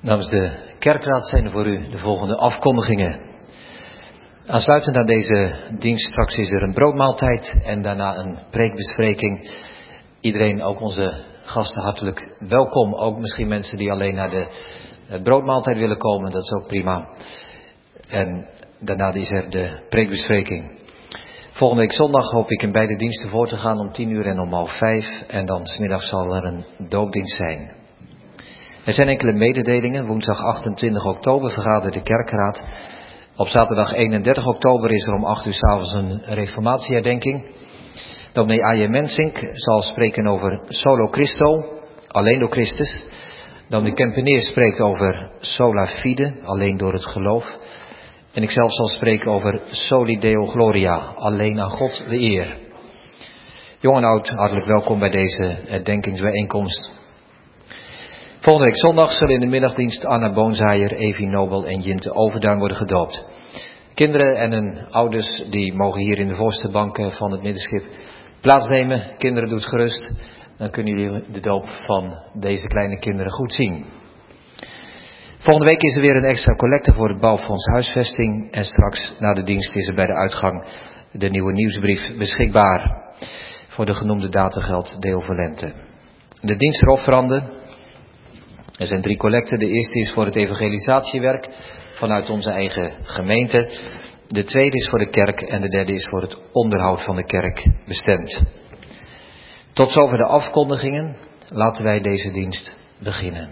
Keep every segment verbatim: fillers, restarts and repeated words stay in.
Namens de kerkraad zijn er voor u de volgende afkondigingen. Aansluitend aan deze dienst straks is er een broodmaaltijd en daarna een preekbespreking. Iedereen, ook onze gasten, hartelijk welkom. Ook misschien mensen die alleen naar de broodmaaltijd willen komen, dat is ook prima. En daarna is er de preekbespreking. Volgende week zondag hoop ik in beide diensten voor te gaan om tien uur en om half vijf. En dan 's middags zal er een doopdienst zijn. Er zijn enkele mededelingen. Woensdag achtentwintig oktober vergadert de kerkraad. Op zaterdag eenendertig oktober is er om acht uur 's avonds een reformatieherdenking. Dominee A J Mensink zal spreken over Solo Christo, alleen door Christus. Dominee Kempeneer spreekt over Sola Fide, alleen door het geloof. En ik zelf zal spreken over Soli Deo Gloria, alleen aan God de eer. Jong en oud, hartelijk welkom bij deze herdenkingsbijeenkomst. Volgende week zondag zullen in de middagdienst Anna Boonzaaier, Evi Nobel en Jinte Overduin worden gedoopt. Kinderen en hun ouders die mogen hier in de voorste banken van het middenschip plaatsnemen. Kinderen, doet gerust, dan kunnen jullie de doop van deze kleine kinderen goed zien. Volgende week is er weer een extra collecte voor het bouwfonds huisvesting. En straks na de dienst is er bij de uitgang de nieuwe nieuwsbrief beschikbaar. Voor de genoemde data geldt deel voor lente. De dienst erofferanden. Er zijn drie collecten. De eerste is voor het evangelisatiewerk vanuit onze eigen gemeente. De tweede is voor de kerk en de derde is voor het onderhoud van de kerk bestemd. Tot zover de afkondigingen. Laten wij deze dienst beginnen.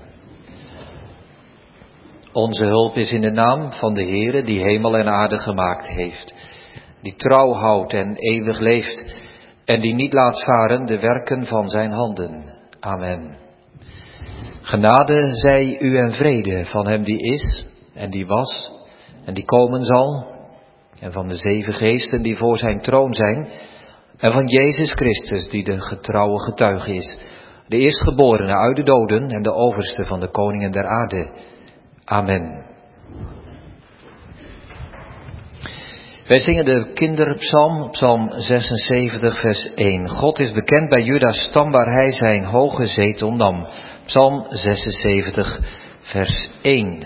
Onze hulp is in de naam van de Heere die hemel en aarde gemaakt heeft. Die trouw houdt en eeuwig leeft. En die niet laat varen de werken van zijn handen. Amen. Genade zij u en vrede van hem die is en die was en die komen zal. En van de zeven geesten die voor zijn troon zijn. En van Jezus Christus die de getrouwe getuige is. De eerstgeborene uit de doden en de overste van de koningen der aarde. Amen. Wij zingen de kinderpsalm, psalm zesenzeventig vers één. God is bekend bij Juda's stam waar hij zijn hoge zetel nam. Psalm zesenzeventig vers één.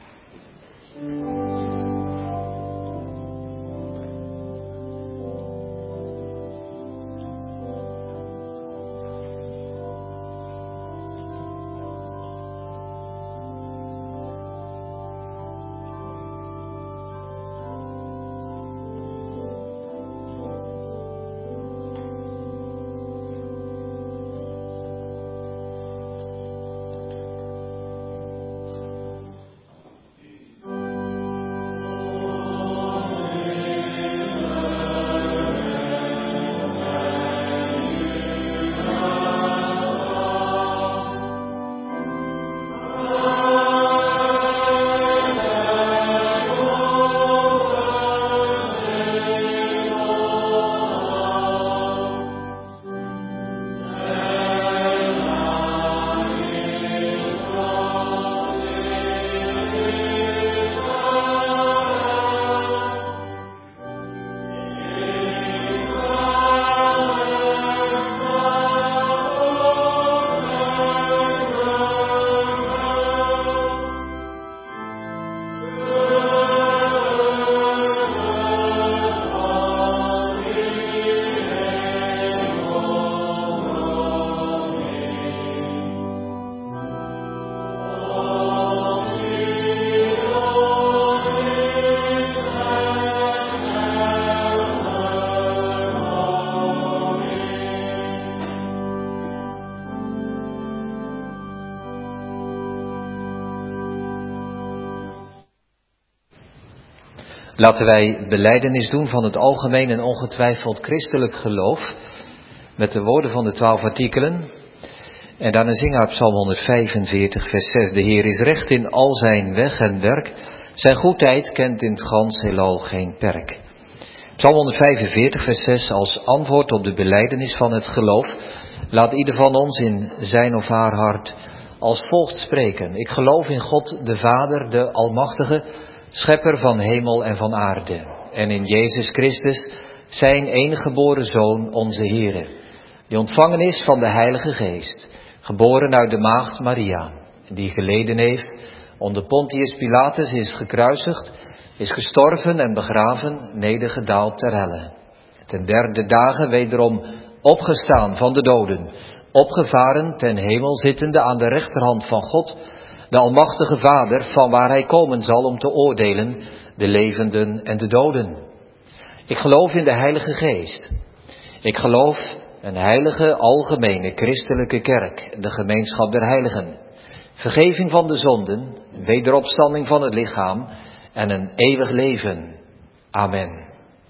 Laten wij belijdenis doen van het algemeen en ongetwijfeld christelijk geloof met de woorden van de twaalf artikelen. En daarna zingen uit Psalm honderdvijfenveertig vers zes. De Heer is recht in al zijn weg en werk. Zijn goedheid kent in het gans heelal geen perk. Psalm honderdvijfenveertig vers zes als antwoord op de belijdenis van het geloof. Laat ieder van ons in zijn of haar hart als volgt spreken. Ik geloof in God de Vader, de Almachtige, Schepper van hemel en van aarde. En in Jezus Christus, zijn enige geboren Zoon, onze Heere. Die ontvangen is van de Heilige Geest. Geboren uit de maagd Maria. Die geleden heeft onder Pontius Pilatus is gekruisigd, is gestorven en begraven, nedergedaald ter helle. Ten derde dagen wederom opgestaan van de doden, opgevaren ten hemel zittende aan de rechterhand van God, de Almachtige Vader, van waar hij komen zal om te oordelen de levenden en de doden. Ik geloof in de Heilige Geest. Ik geloof een heilige, algemene, christelijke kerk, de gemeenschap der heiligen, vergeving van de zonden, wederopstanding van het lichaam en een eeuwig leven. Amen.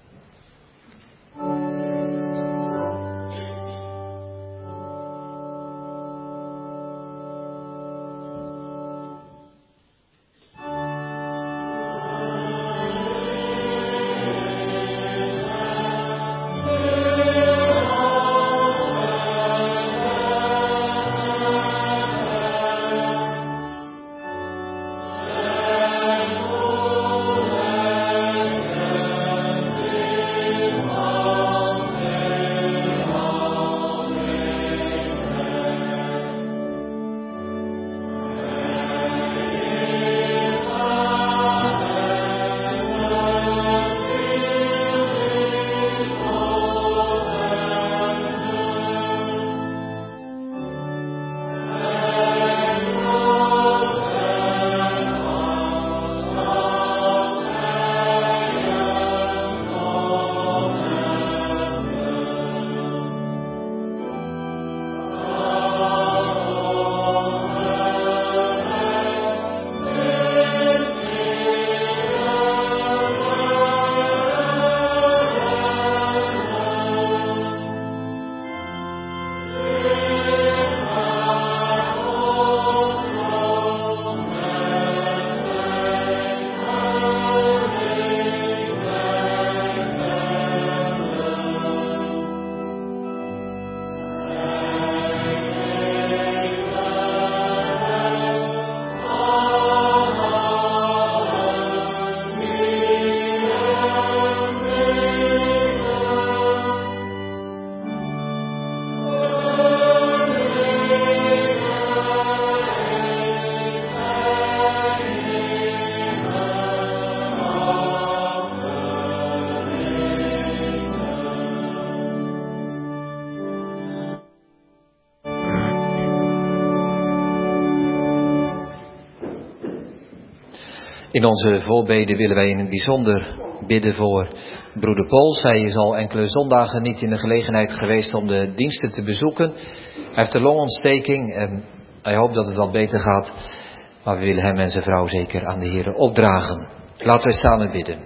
In onze voorbeden willen wij in het bijzonder bidden voor broeder Pols. Hij is al enkele zondagen niet in de gelegenheid geweest om de diensten te bezoeken. Hij heeft een longontsteking en hij hoopt dat het wat beter gaat. Maar we willen hem en zijn vrouw zeker aan de Heere opdragen. Laten wij samen bidden.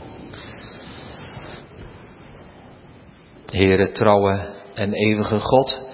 Heere, trouwe en eeuwige God.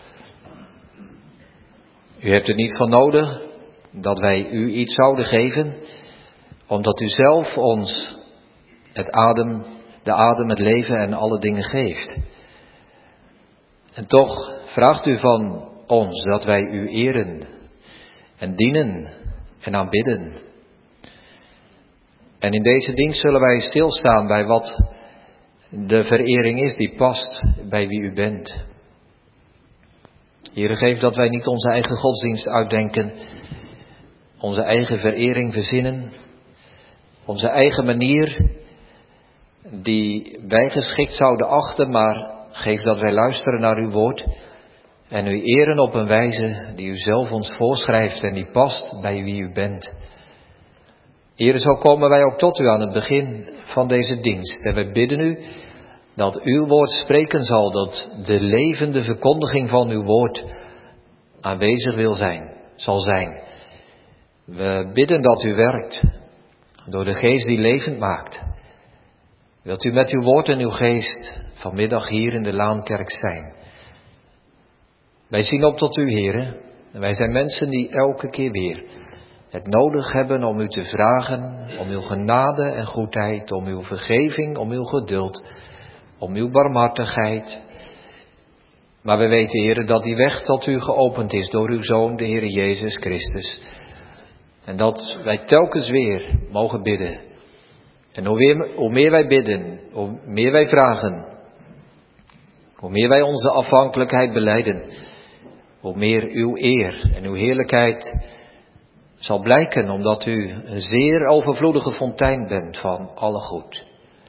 U hebt er niet van nodig dat wij u iets zouden geven, omdat u zelf ons het adem, de adem, het leven en alle dingen geeft. En toch vraagt u van ons dat wij u eren en dienen en aanbidden. En in deze dienst zullen wij stilstaan bij wat de verering is die past bij wie u bent. Heere, geef dat wij niet onze eigen godsdienst uitdenken, onze eigen verering verzinnen, onze eigen manier die wij geschikt zouden achten, maar geef dat wij luisteren naar uw woord en u eren op een wijze die u zelf ons voorschrijft en die past bij wie u bent. Heere, zo komen wij ook tot u aan het begin van deze dienst en wij bidden u dat uw woord spreken zal, dat de levende verkondiging van uw woord aanwezig wil zijn, zal zijn. We bidden dat u werkt door de geest die levend maakt. Wilt u met uw woord en uw geest vanmiddag hier in de Laankerk zijn. Wij zien op tot u, Heere. En wij zijn mensen die elke keer weer het nodig hebben om u te vragen, om uw genade en goedheid, om uw vergeving, om uw geduld, om uw barmhartigheid. Maar we weten, Heere, dat die weg tot u geopend is door uw Zoon, de Heere Jezus Christus. En dat wij telkens weer mogen bidden. En hoe, weer, hoe meer wij bidden, hoe meer wij vragen, hoe meer wij onze afhankelijkheid belijden, hoe meer uw eer en uw heerlijkheid zal blijken, omdat u een zeer overvloedige fontein bent van alle goed.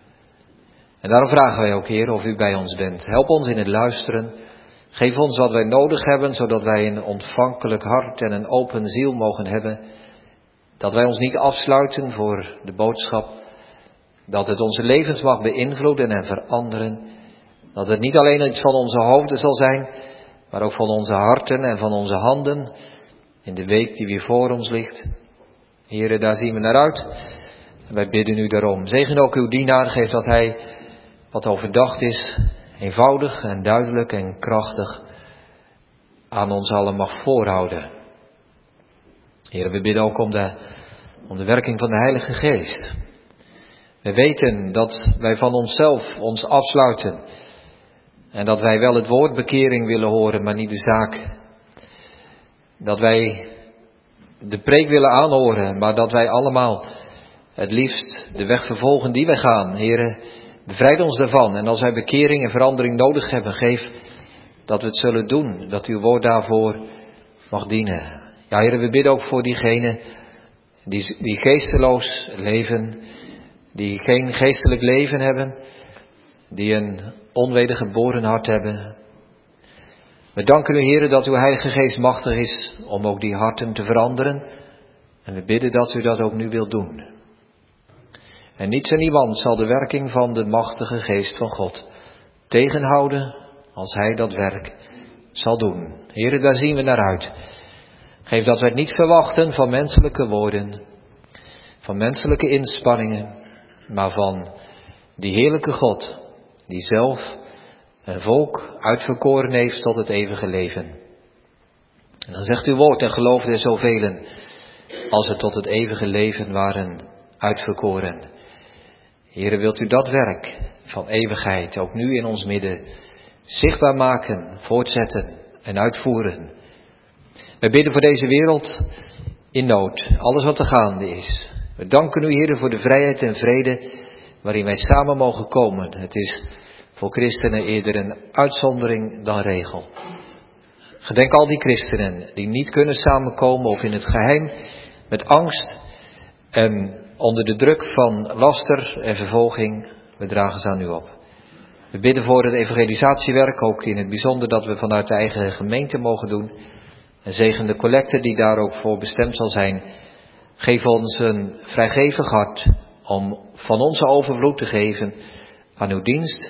En daarom vragen wij ook, Heer, of u bij ons bent. Help ons in het luisteren. Geef ons wat wij nodig hebben, zodat wij een ontvankelijk hart en een open ziel mogen hebben. Dat wij ons niet afsluiten voor de boodschap. Dat het onze levens mag beïnvloeden en veranderen. Dat het niet alleen iets van onze hoofden zal zijn, maar ook van onze harten en van onze handen. In de week die weer voor ons ligt. Here, daar zien we naar uit. En wij bidden u daarom. Zegen ook uw dienaar, geef dat hij wat overdacht is, eenvoudig en duidelijk en krachtig aan ons allen mag voorhouden. Here, we bidden ook om de, om de werking van de Heilige Geest. We weten dat wij van onszelf ons afsluiten. En dat wij wel het woord bekering willen horen, maar niet de zaak. Dat wij de preek willen aanhoren, maar dat wij allemaal het liefst de weg vervolgen die wij gaan. Here, bevrijd ons daarvan. En als wij bekering en verandering nodig hebben, geef dat we het zullen doen. Dat uw woord daarvoor mag dienen. Ja, Heere, we bidden ook voor diegenen die, die geesteloos leven, die geen geestelijk leven hebben, die een onwedergeboren hart hebben. We danken u, Heere, dat uw Heilige Geest machtig is om ook die harten te veranderen. En we bidden dat u dat ook nu wilt doen. En niets en niemand zal de werking van de machtige Geest van God tegenhouden als hij dat werk zal doen. Heere, daar zien we naar uit. Geef dat wij het niet verwachten van menselijke woorden, van menselijke inspanningen, maar van die heerlijke God, die zelf een volk uitverkoren heeft tot het eeuwige leven. En dan zegt uw woord, en geloofde er zoveel als het tot het eeuwige leven waren uitverkoren. Heere, wilt u dat werk van eeuwigheid ook nu in ons midden zichtbaar maken, voortzetten en uitvoeren. We bidden voor deze wereld in nood, alles wat er gaande is. We danken u, Heere, voor de vrijheid en vrede waarin wij samen mogen komen. Het is voor christenen eerder een uitzondering dan regel. Gedenk al die christenen die niet kunnen samenkomen of in het geheim met angst en onder de druk van laster en vervolging. We dragen ze aan u op. We bidden voor het evangelisatiewerk, ook in het bijzonder dat we vanuit de eigen gemeente mogen doen. En zegen de collecte die daar ook voor bestemd zal zijn. Geef ons een vrijgevig hart om van onze overvloed te geven aan uw dienst.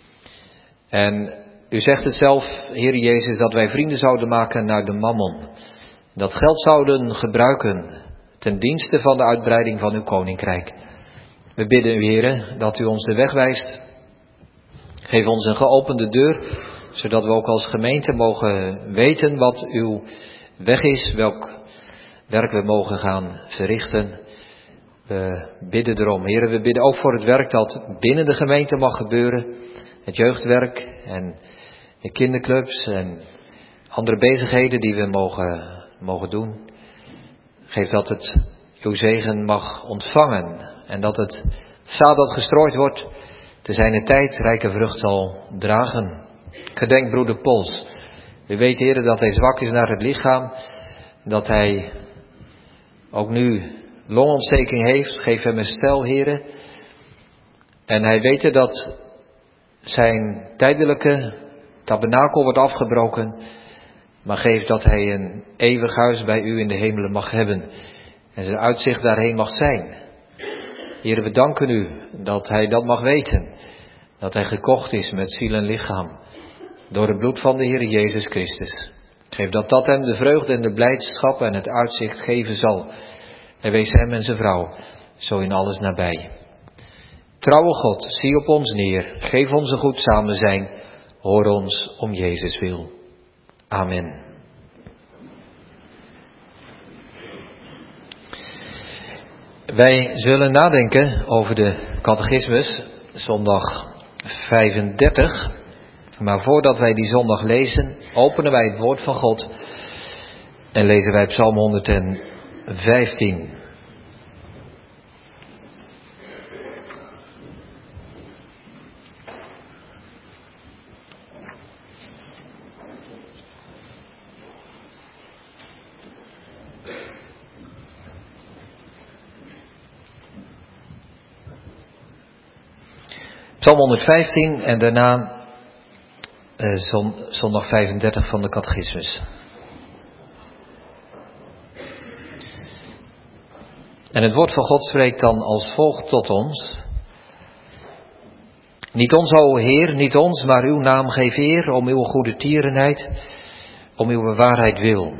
En u zegt het zelf, Heer Jezus, dat wij vrienden zouden maken naar de mammon. Dat geld zouden gebruiken ten dienste van de uitbreiding van uw koninkrijk. We bidden u, Heer, dat u ons de weg wijst. Geef ons een geopende deur, zodat we ook als gemeente mogen weten wat uw weg is, welk werk we mogen gaan verrichten. We bidden erom, Heer, we bidden ook voor het werk dat binnen de gemeente mag gebeuren. Het jeugdwerk en de kinderclubs en andere bezigheden die we mogen, mogen doen. Geef dat het uw zegen mag ontvangen en dat het zaad dat gestrooid wordt te zijner tijd rijke vrucht zal dragen. Gedenk broeder Pols. U weet, Heer, dat hij zwak is naar het lichaam, dat hij ook nu longontsteking heeft. Geef hem een stel, Heer. En hij weet dat zijn tijdelijke tabernakel wordt afgebroken, maar geef dat hij een eeuwig huis bij u in de hemelen mag hebben en zijn uitzicht daarheen mag zijn. Heer, we danken u dat hij dat mag weten, dat hij gekocht is met ziel en lichaam door het bloed van de Heer Jezus Christus. Geef dat dat hem de vreugde en de blijdschap en het uitzicht geven zal. En wees hem en zijn vrouw zo in alles nabij. Trouwe God, zie op ons neer, geef ons een goed samen zijn, hoor ons om Jezus wil. Amen. Wij zullen nadenken over de catechismus, zondag vijfendertig. Maar voordat wij die zondag lezen, openen wij het woord van God en lezen wij Psalm honderdvijftien. Psalm honderdvijftien en daarna uh, zon, zondag vijfendertig van de catechismus. En het woord van God spreekt dan als volgt tot ons. Niet ons, o Heer, niet ons, maar uw naam geef eer, om uw goede tierenheid, om uw waarheid wil.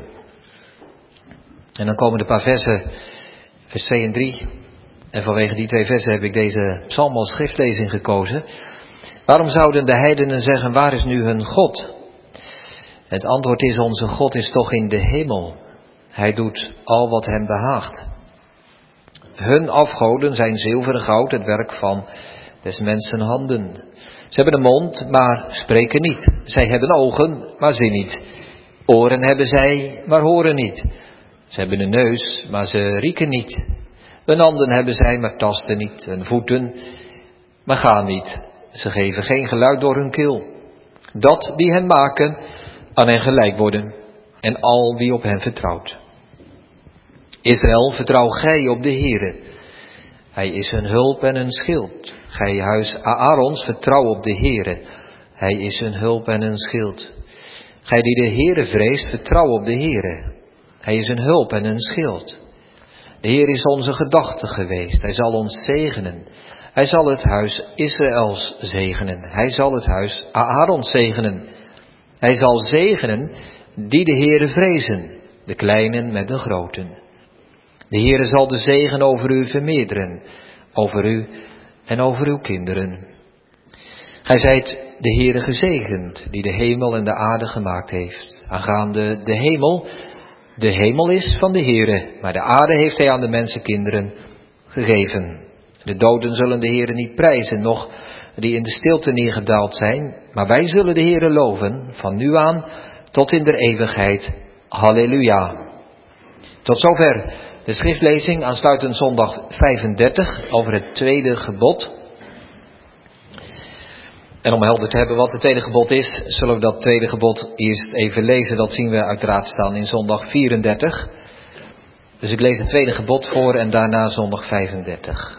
En dan komen de paar versen, vers twee en drie. En vanwege die twee versen heb ik deze psalm als schriftlezing gekozen. Waarom zouden de heidenen zeggen, waar is nu hun God? Het antwoord is, onze God is toch in de hemel. Hij doet al wat hem behaagt. Hun afgoden zijn zilver en goud, het werk van des mensen handen. Ze hebben een mond, maar spreken niet. Zij hebben ogen, maar zien niet. Oren hebben zij, maar horen niet. Ze hebben een neus, maar ze rieken niet. Hun handen hebben zij, maar tasten niet. Hun voeten, maar gaan niet. Ze geven geen geluid door hun keel. Dat die hen maken, aan hen gelijk worden. En al wie op hen vertrouwt. Israël, vertrouw gij op de Heere. Hij is een hulp en een schild. Gij huis Aarons, vertrouw op de Heere. Hij is een hulp en een schild. Gij die de Heere vreest, vertrouw op de Heere. Hij is een hulp en een schild. De Heer is onze gedachte geweest. Hij zal ons zegenen. Hij zal het huis Israëls zegenen. Hij zal het huis Aarons zegenen. Hij zal zegenen die de Heere vrezen. De kleinen met de groten. De Heere zal de zegen over u vermeerderen. Over u en over uw kinderen. Gij zijt de Heere gezegend, die de hemel en de aarde gemaakt heeft. Aangaande de hemel, de hemel is van de Heere, maar de aarde heeft hij aan de mensenkinderen gegeven. De doden zullen de Heere niet prijzen, noch die in de stilte neergedaald zijn, maar wij zullen de Heere loven, van nu aan tot in der eeuwigheid. Halleluja. Tot zover de schriftlezing, aansluitend zondag vijfendertig over het tweede gebod. En om helder te hebben wat het tweede gebod is, zullen we dat tweede gebod eerst even lezen. Dat zien we uiteraard staan in zondag vierendertig. Dus ik lees het tweede gebod voor en daarna zondag vijfendertig.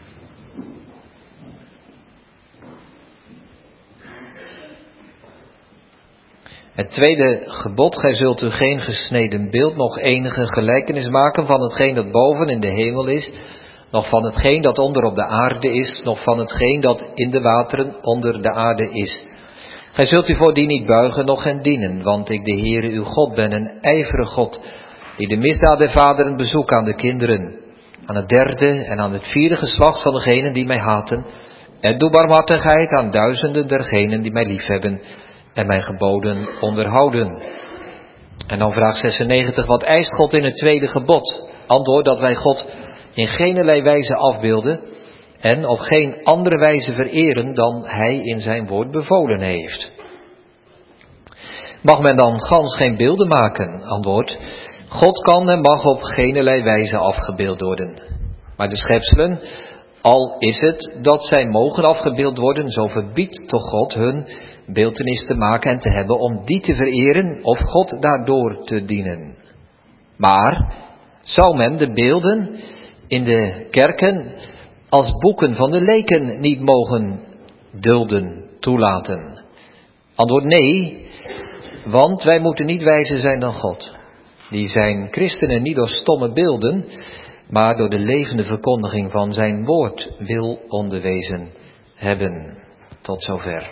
Het tweede gebod, gij zult u geen gesneden beeld, nog enige gelijkenis maken van hetgeen dat boven in de hemel is, nog van hetgeen dat onder op de aarde is, nog van hetgeen dat in de wateren onder de aarde is. Gij zult u voor die niet buigen, noch hen dienen, want ik de Heere uw God ben, een ijverige God, die de misdaad der vaderen bezoekt aan de kinderen, aan het derde en aan het vierde geslacht van degenen die mij haten, en doe barmhartigheid aan duizenden dergenen die mij liefhebben en mijn geboden onderhouden. En dan vraag zesennegentig, wat eist God in het tweede gebod? Antwoord, dat wij God in geenerlei wijze afbeelden en op geen andere wijze vereren dan hij in zijn woord bevolen heeft. Mag men dan gans geen beelden maken? Antwoord, God kan en mag op geenerlei wijze afgebeeld worden. Maar de schepselen, al is het dat zij mogen afgebeeld worden, zo verbiedt toch God hun beeltenis te maken en te hebben om die te vereren of God daardoor te dienen. Maar zou men de beelden in de kerken als boeken van de leken niet mogen dulden, toelaten? Antwoord nee, want wij moeten niet wijzer zijn dan God. Die zijn christenen niet door stomme beelden, maar door de levende verkondiging van zijn woord wil onderwezen hebben. Tot zover.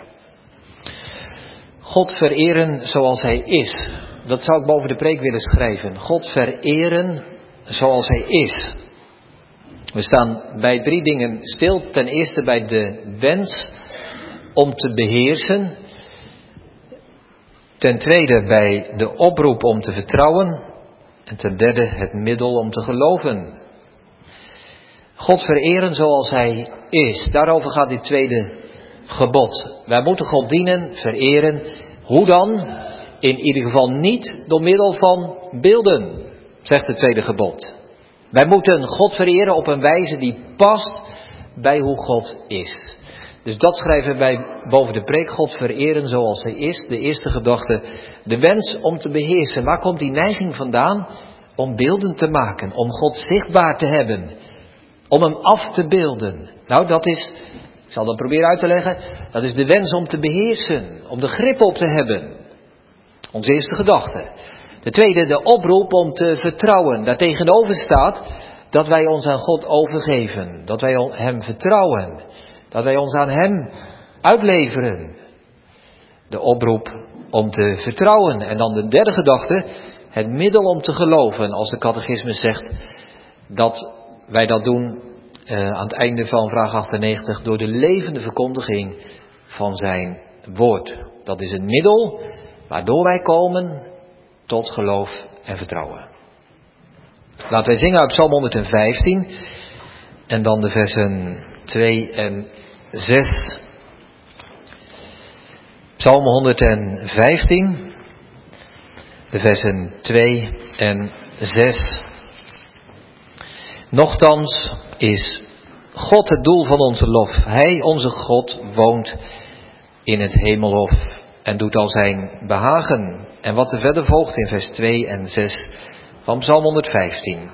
God vereren zoals hij is. Dat zou ik boven de preek willen schrijven. God vereren zoals hij is. We staan bij drie dingen stil. Ten eerste bij de wens om te beheersen. Ten tweede bij de oproep om te vertrouwen. En ten derde het middel om te geloven. God vereren zoals hij is. Daarover gaat dit tweede gebod. Wij moeten God dienen, vereren. Hoe dan? In ieder geval niet door middel van beelden, zegt het tweede gebod. Wij moeten God vereren op een wijze die past bij hoe God is. Dus dat schrijven wij boven de preek, God vereren zoals hij is. De eerste gedachte, de wens om te beheersen. Waar komt die neiging vandaan? Om beelden te maken, om God zichtbaar te hebben. Om hem af te beelden. Nou, dat is Ik zal dat proberen uit te leggen. Dat is de wens om te beheersen, om de grip op te hebben. Onze eerste gedachte. De tweede, de oproep om te vertrouwen. Daartegenover staat dat wij ons aan God overgeven. Dat wij Hem vertrouwen. Dat wij ons aan Hem uitleveren. De oproep om te vertrouwen. En dan de derde gedachte, het middel om te geloven. Als de catechismus zegt dat wij dat doen uh, aan het einde van vraag achtennegentig door de levende verkondiging van zijn woord. Dat is het middel waardoor wij komen tot geloof en vertrouwen. Laten wij zingen uit Psalm honderdvijftien en dan de versen twee en zes. Psalm honderdvijftien, de versen twee en zes. Nochtans is God het doel van onze lof. Hij, onze God, woont in het hemelhof en doet al zijn behagen. En wat er verder volgt in vers twee en zes van Psalm honderdvijftien.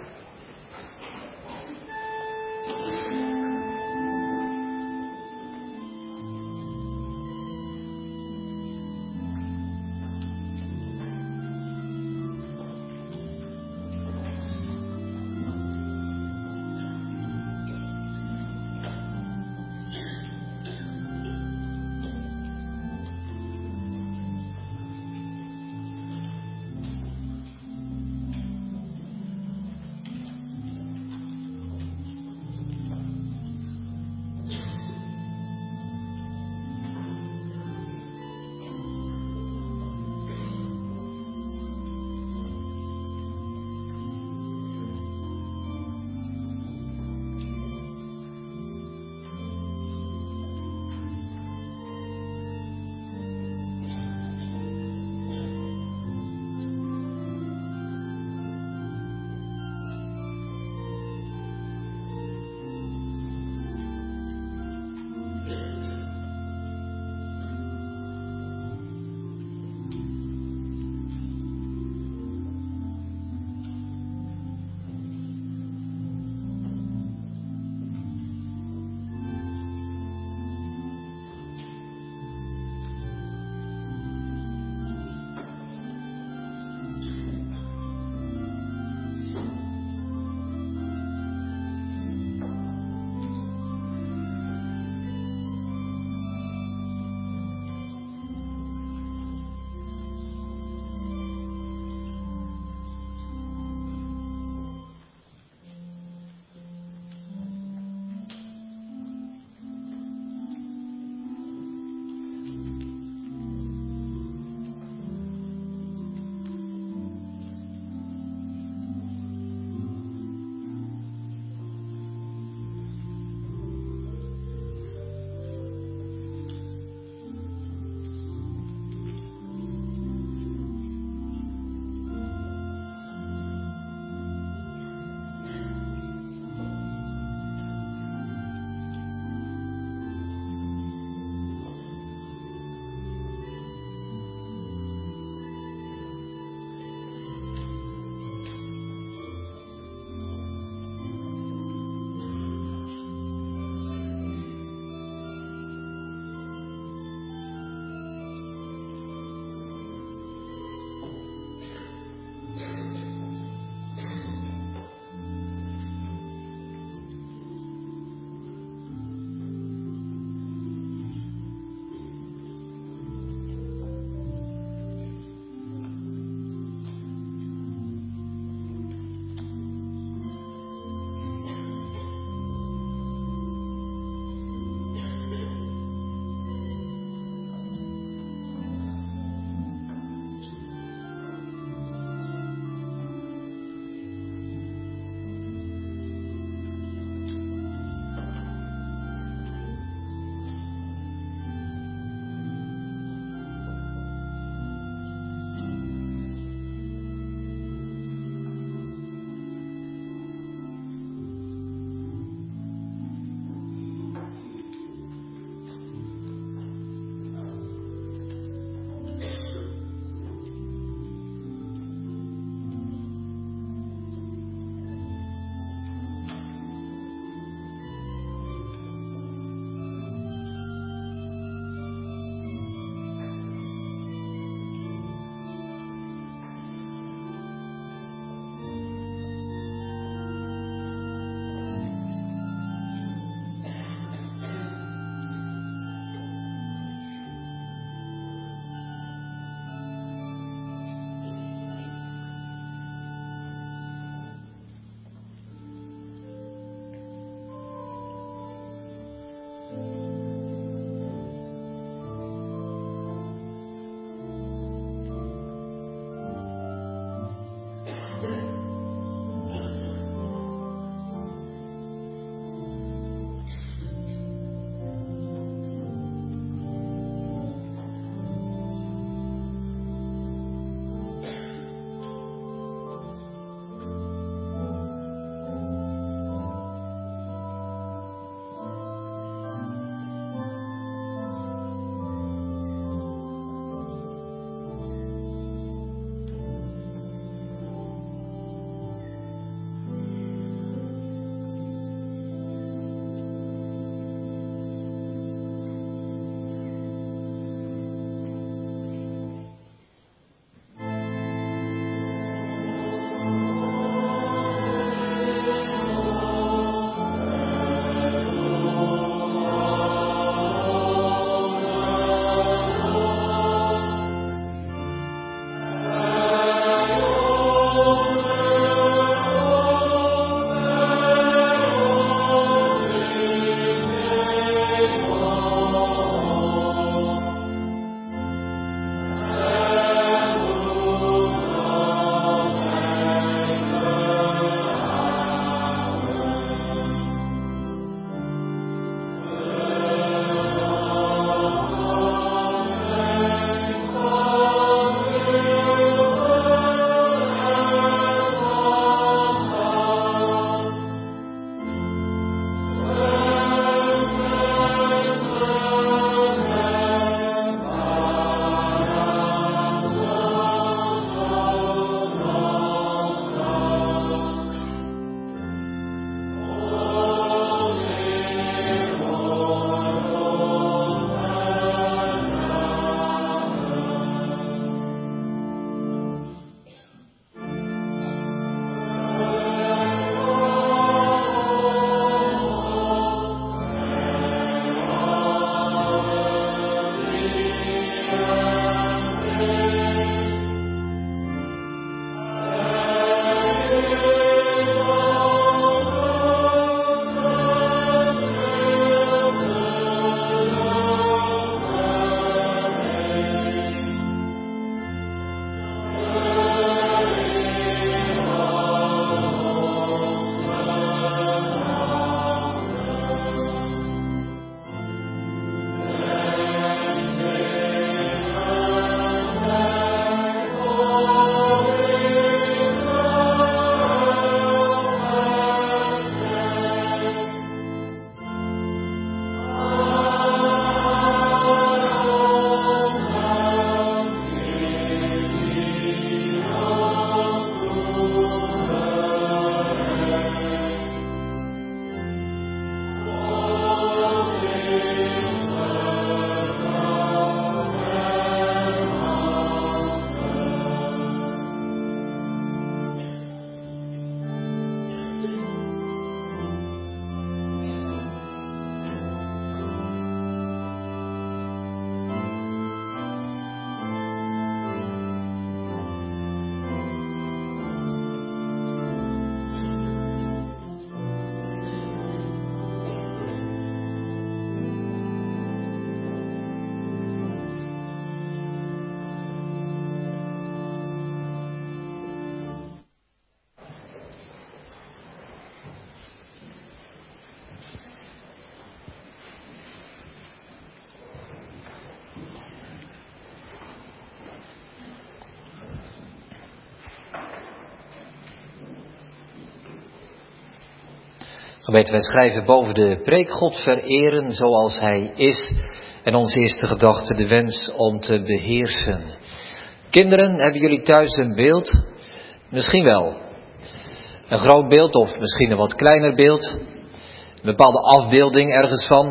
Gemeente, wij schrijven boven de preek God vereren zoals Hij is. En onze eerste gedachte de wens om te beheersen. Kinderen, hebben jullie thuis een beeld? Misschien wel. Een groot beeld of misschien een wat kleiner beeld. Een bepaalde afbeelding ergens van.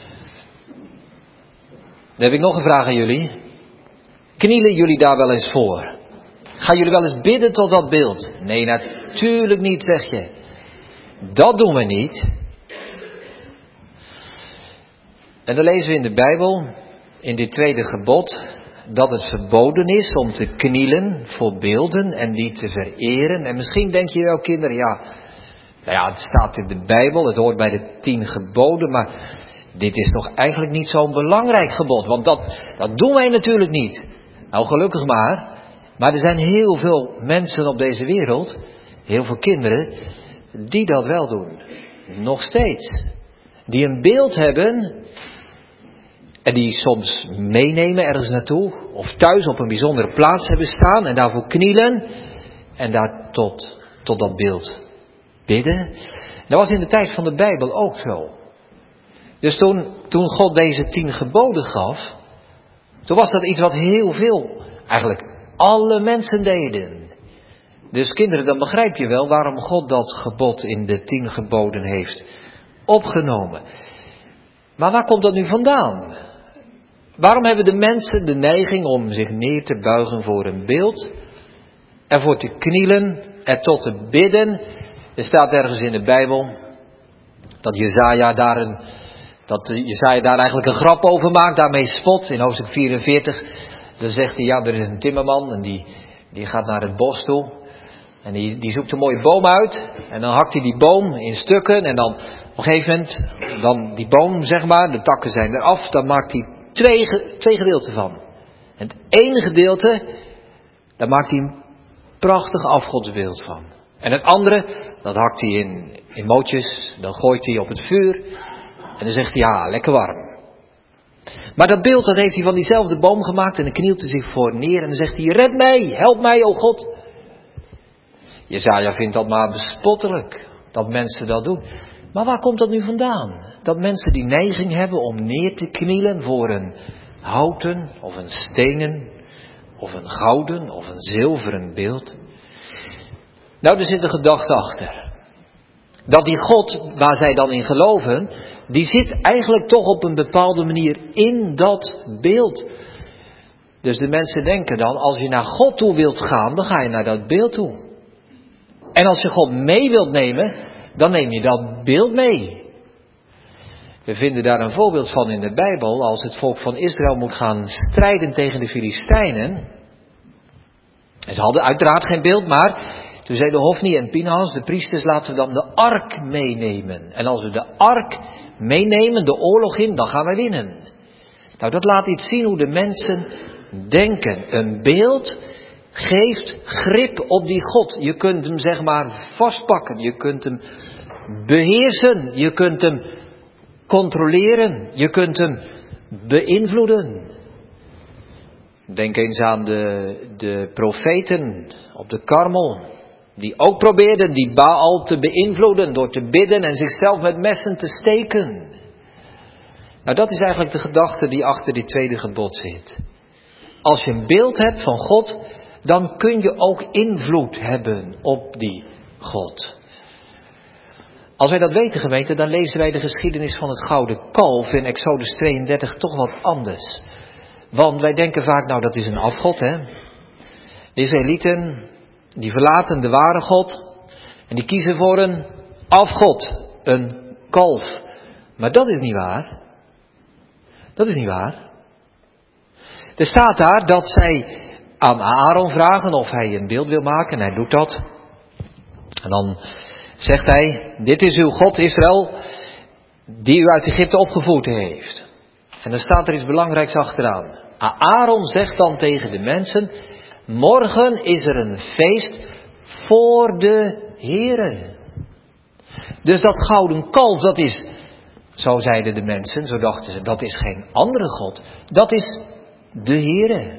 Dan heb ik nog een vraag aan jullie. Knielen jullie daar wel eens voor? Gaan jullie wel eens bidden tot dat beeld? Nee, natuurlijk niet, zeg je. Dat doen we niet. En dan lezen we in de Bijbel, in dit tweede gebod, dat het verboden is om te knielen voor beelden en die te vereren. En misschien denk je wel, kinderen, ja, nou ja, het staat in de Bijbel, het hoort bij de tien geboden, maar dit is toch eigenlijk niet zo'n belangrijk gebod, want dat, dat doen wij natuurlijk niet. Nou, gelukkig maar, maar er zijn heel veel mensen op deze wereld, heel veel kinderen, die dat wel doen. Nog steeds. Die een beeld hebben en die soms meenemen ergens naartoe. Of thuis op een bijzondere plaats hebben staan en daarvoor knielen. En daar tot, tot dat beeld bidden. Dat was in de tijd van de Bijbel ook zo. Dus toen, toen God deze tien geboden gaf, toen was dat iets wat heel veel, eigenlijk alle mensen deden. Dus kinderen, dan begrijp je wel waarom God dat gebod in de tien geboden heeft opgenomen. Maar waar komt dat nu vandaan? Waarom hebben de mensen de neiging om zich neer te buigen voor een beeld? Ervoor te knielen, er tot te bidden. Er staat ergens in de Bijbel dat Jesaja daar, een, dat Jesaja daar eigenlijk een grap over maakt, daarmee spot. In hoofdstuk vierenveertig, dan zegt hij, ja, er is een timmerman en die, die gaat naar het bos toe. En die, die zoekt een mooie boom uit. En dan hakt hij die boom in stukken. En dan op een gegeven moment, dan die boom zeg maar, de takken zijn eraf. Dan maakt hij twee, twee gedeelten van. En het ene gedeelte, daar maakt hij een prachtig afgodsbeeld van. En het andere, dat hakt hij in, in mootjes. Dan gooit hij op het vuur. En dan zegt hij, ja, lekker warm. Maar dat beeld, dat heeft hij van diezelfde boom gemaakt. En dan knielt hij zich voor neer. En dan zegt hij, red mij, help mij, o God. Jesaja vindt dat maar bespottelijk, dat mensen dat doen. Maar waar komt dat nu vandaan? Dat mensen die neiging hebben om neer te knielen voor een houten of een stenen of een gouden of een zilveren beeld. Nou, er zit een gedachte achter. Dat die God, waar zij dan in geloven, die zit eigenlijk toch op een bepaalde manier in dat beeld. Dus de mensen denken dan, als je naar God toe wilt gaan, dan ga je naar dat beeld toe. En als je God mee wilt nemen, dan neem je dat beeld mee. We vinden daar een voorbeeld van in de Bijbel. Als het volk van Israël moet gaan strijden tegen de Filistijnen. En ze hadden uiteraard geen beeld, maar toen zeiden Hofni en Pinhas, de priesters, laten we dan de ark meenemen. En als we de ark meenemen, de oorlog in, dan gaan we winnen. Nou, dat laat iets zien hoe de mensen denken. Een beeld geeft grip op die God. Je kunt hem zeg maar vastpakken. Je kunt hem beheersen. Je kunt hem controleren. Je kunt hem beïnvloeden. Denk eens aan de, de profeten op de Karmel. Die ook probeerden die Baal te beïnvloeden door te bidden en zichzelf met messen te steken. Nou, dat is eigenlijk de gedachte die achter dit tweede gebod zit. Als je een beeld hebt van God, dan kun je ook invloed hebben op die God. Als wij dat weten, gemeente, dan lezen wij de geschiedenis van het gouden kalf in Exodus tweeëndertig toch wat anders. Want wij denken vaak, nou dat is een afgod, hè. De Israëlieten, die verlaten de ware God en die kiezen voor een afgod, een kalf. Maar dat is niet waar. Dat is niet waar. Er staat daar dat zij aan Aaron vragen of hij een beeld wil maken en hij doet dat. En dan zegt hij, dit is uw God Israël die u uit Egypte opgevoerd heeft. En dan staat er iets belangrijks achteraan. Aaron zegt dan tegen de mensen, morgen is er een feest voor de Heere. Dus dat gouden kalf, dat is, zo zeiden de mensen, zo dachten ze, dat is geen andere God. Dat is de Heere.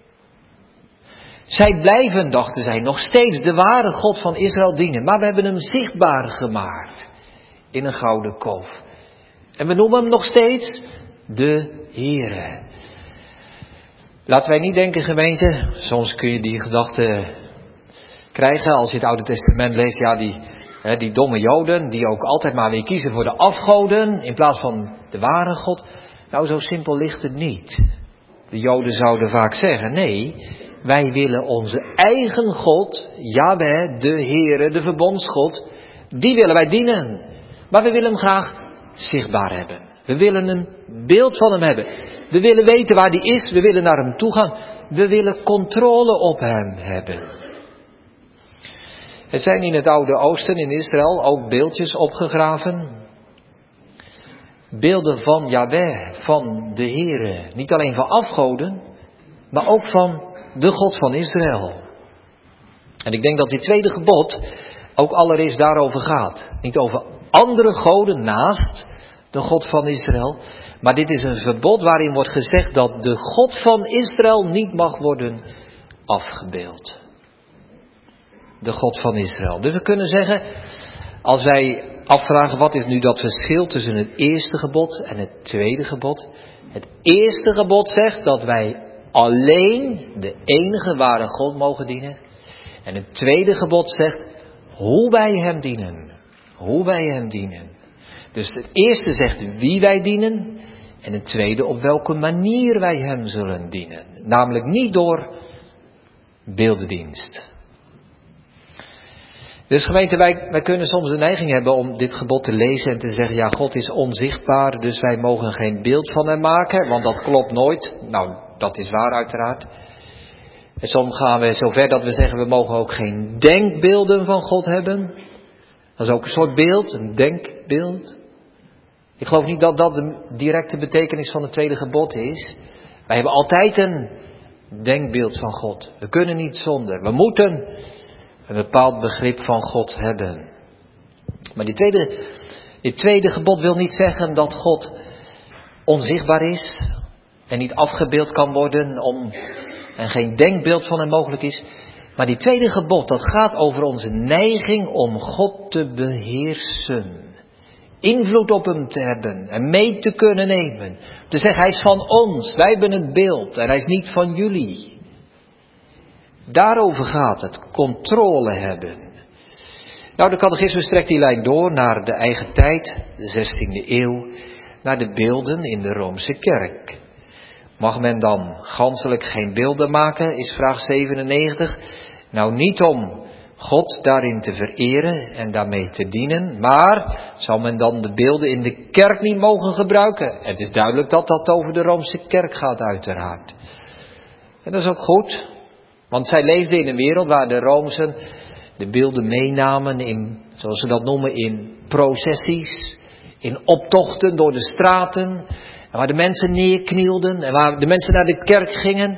Zij blijven, dachten zij, nog steeds de ware God van Israël dienen. Maar we hebben hem zichtbaar gemaakt in een gouden kolf. En we noemen hem nog steeds de Heere. Laten wij niet denken, gemeente, soms kun je die gedachte krijgen als je het Oude Testament leest. Ja, die, hè, die domme Joden die ook altijd maar weer kiezen voor de afgoden in plaats van de ware God. Nou, zo simpel ligt het niet. De Joden zouden vaak zeggen, nee, wij willen onze eigen God, Jahweh, de Heere, de verbondsgod, die willen wij dienen. Maar we willen hem graag zichtbaar hebben. We willen een beeld van hem hebben. We willen weten waar die is. We willen naar hem toe gaan. We willen controle op hem hebben. Er zijn in het Oude Oosten, in Israël, ook beeldjes opgegraven. Beelden van Jahweh, van de Heere. Niet alleen van afgoden, maar ook van de God van Israël. En ik denk dat dit tweede gebod ook allereerst daarover gaat. Niet over andere goden naast de God van Israël. Maar dit is een verbod waarin wordt gezegd dat de God van Israël niet mag worden afgebeeld. De God van Israël. Dus we kunnen zeggen, als wij afvragen wat is nu dat verschil tussen het eerste gebod en het tweede gebod. Het eerste gebod zegt dat wij alleen de enige ware God mogen dienen. En het tweede gebod zegt hoe wij hem dienen. Hoe wij hem dienen. Dus het eerste zegt wie wij dienen. En het tweede op welke manier wij hem zullen dienen. Namelijk niet door beeldendienst. Dus gemeente, wij, wij kunnen soms de neiging hebben om dit gebod te lezen en te zeggen, ja, God is onzichtbaar, dus wij mogen geen beeld van hem maken, want dat klopt nooit. Nou, dat is waar uiteraard. En soms gaan we zover dat we zeggen, we mogen ook geen denkbeelden van God hebben. Dat is ook een soort beeld, een denkbeeld. Ik geloof niet dat dat de directe betekenis van het tweede gebod is. Wij hebben altijd een denkbeeld van God. We kunnen niet zonder. We moeten een bepaald begrip van God hebben. Maar dit tweede, dit tweede gebod wil niet zeggen dat God onzichtbaar is en niet afgebeeld kan worden om, en geen denkbeeld van hem mogelijk is. Maar die tweede gebod, dat gaat over onze neiging om God te beheersen. Invloed op hem te hebben en mee te kunnen nemen. Te zeggen, hij is van ons, wij hebben het beeld en hij is niet van jullie. Daarover gaat het, controle hebben. Nou, de catechismus trekt die lijn door naar de eigen tijd, de zestiende eeuw, naar de beelden in de Roomse kerk. Mag men dan ganselijk geen beelden maken, is vraag zevenennegentig. Nou, niet om God daarin te vereren en daarmee te dienen, maar zou men dan de beelden in de kerk niet mogen gebruiken? Het is duidelijk dat dat over de Roomse kerk gaat uiteraard. En dat is ook goed, want zij leefden in een wereld waar de Roomsen de beelden meenamen in, zoals ze dat noemen, in processies, in optochten door de straten, en waar de mensen neerknielden en waar de mensen naar de kerk gingen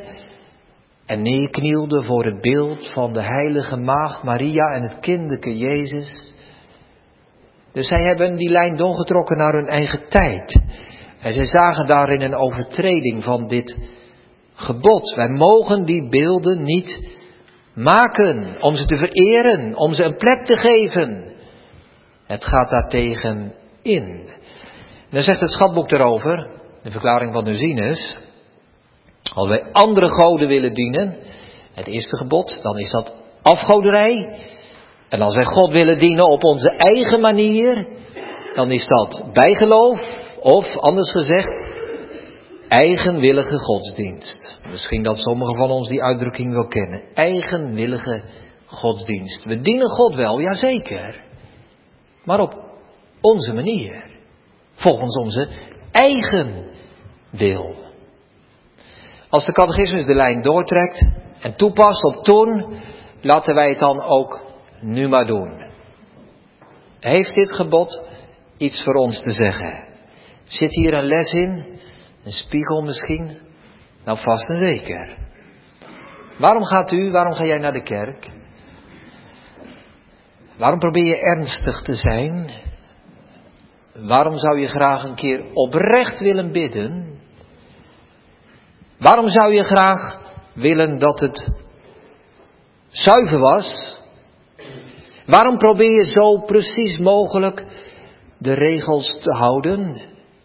en neerknielden voor het beeld van de heilige maagd Maria en het kinderke Jezus. Dus zij hebben die lijn doorgetrokken naar hun eigen tijd. En zij zagen daarin een overtreding van dit gebod. Wij mogen die beelden niet maken om ze te vereren, om ze een plek te geven. Het gaat daartegen in. En dan zegt het schatboek erover, de verklaring van Ursinus, als wij andere goden willen dienen, het eerste gebod, dan is dat afgoderij. En als wij God willen dienen op onze eigen manier, dan is dat bijgeloof, of anders gezegd, eigenwillige godsdienst. Misschien dat sommigen van ons die uitdrukking wel kennen. Eigenwillige godsdienst. We dienen God wel, jazeker. Maar op onze manier. Volgens onze eigen wil. Als de catechismus de lijn doortrekt en toepast op toen, laten wij het dan ook nu maar doen. Heeft dit gebod iets voor ons te zeggen? Zit hier een les in? Een spiegel misschien? Nou, vast en zeker. Waarom gaat u, waarom ga jij naar de kerk? Waarom probeer je ernstig te zijn? Waarom zou je graag een keer oprecht willen bidden? Waarom zou je graag willen dat het zuiver was? Waarom probeer je zo precies mogelijk de regels te houden?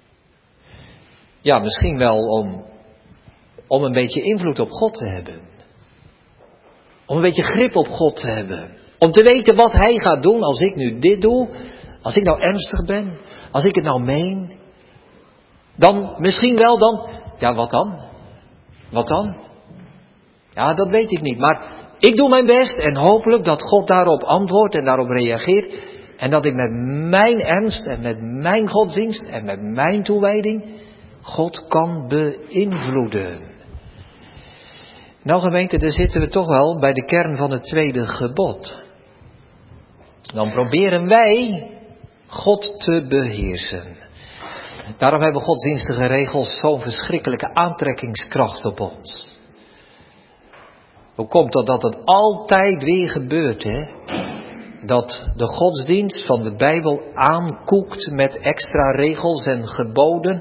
Ja, misschien wel om, om een beetje invloed op God te hebben. Om een beetje grip op God te hebben. Om te weten wat Hij gaat doen als ik nu dit doe. Als ik nou ernstig ben. Als ik het nou meen. Dan misschien wel dan. Ja, wat dan? Wat dan? Ja, dat weet ik niet. Maar ik doe mijn best en hopelijk dat God daarop antwoordt en daarop reageert. En dat ik met mijn ernst en met mijn godsdienst en met mijn toewijding God kan beïnvloeden. Nou gemeente, daar zitten we toch wel bij de kern van het tweede gebod. Dan proberen wij God te beheersen. Daarom hebben godsdienstige regels zo'n verschrikkelijke aantrekkingskracht op ons. Hoe komt dat dat het altijd weer gebeurt, hè? Dat de godsdienst van de Bijbel aankoekt met extra regels en geboden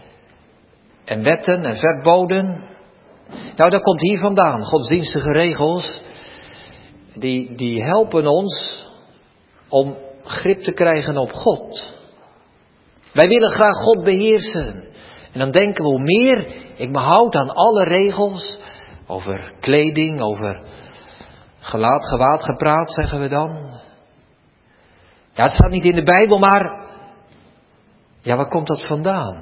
en wetten en verboden. Nou, dat komt hier vandaan. Godsdienstige regels, die, die helpen ons om grip te krijgen op God. Wij willen graag God beheersen. En dan denken we, hoe meer ik me houd aan alle regels, over kleding, over gelaat, gewaad, gepraat, zeggen we dan. Ja, het staat niet in de Bijbel, maar ja, waar komt dat vandaan?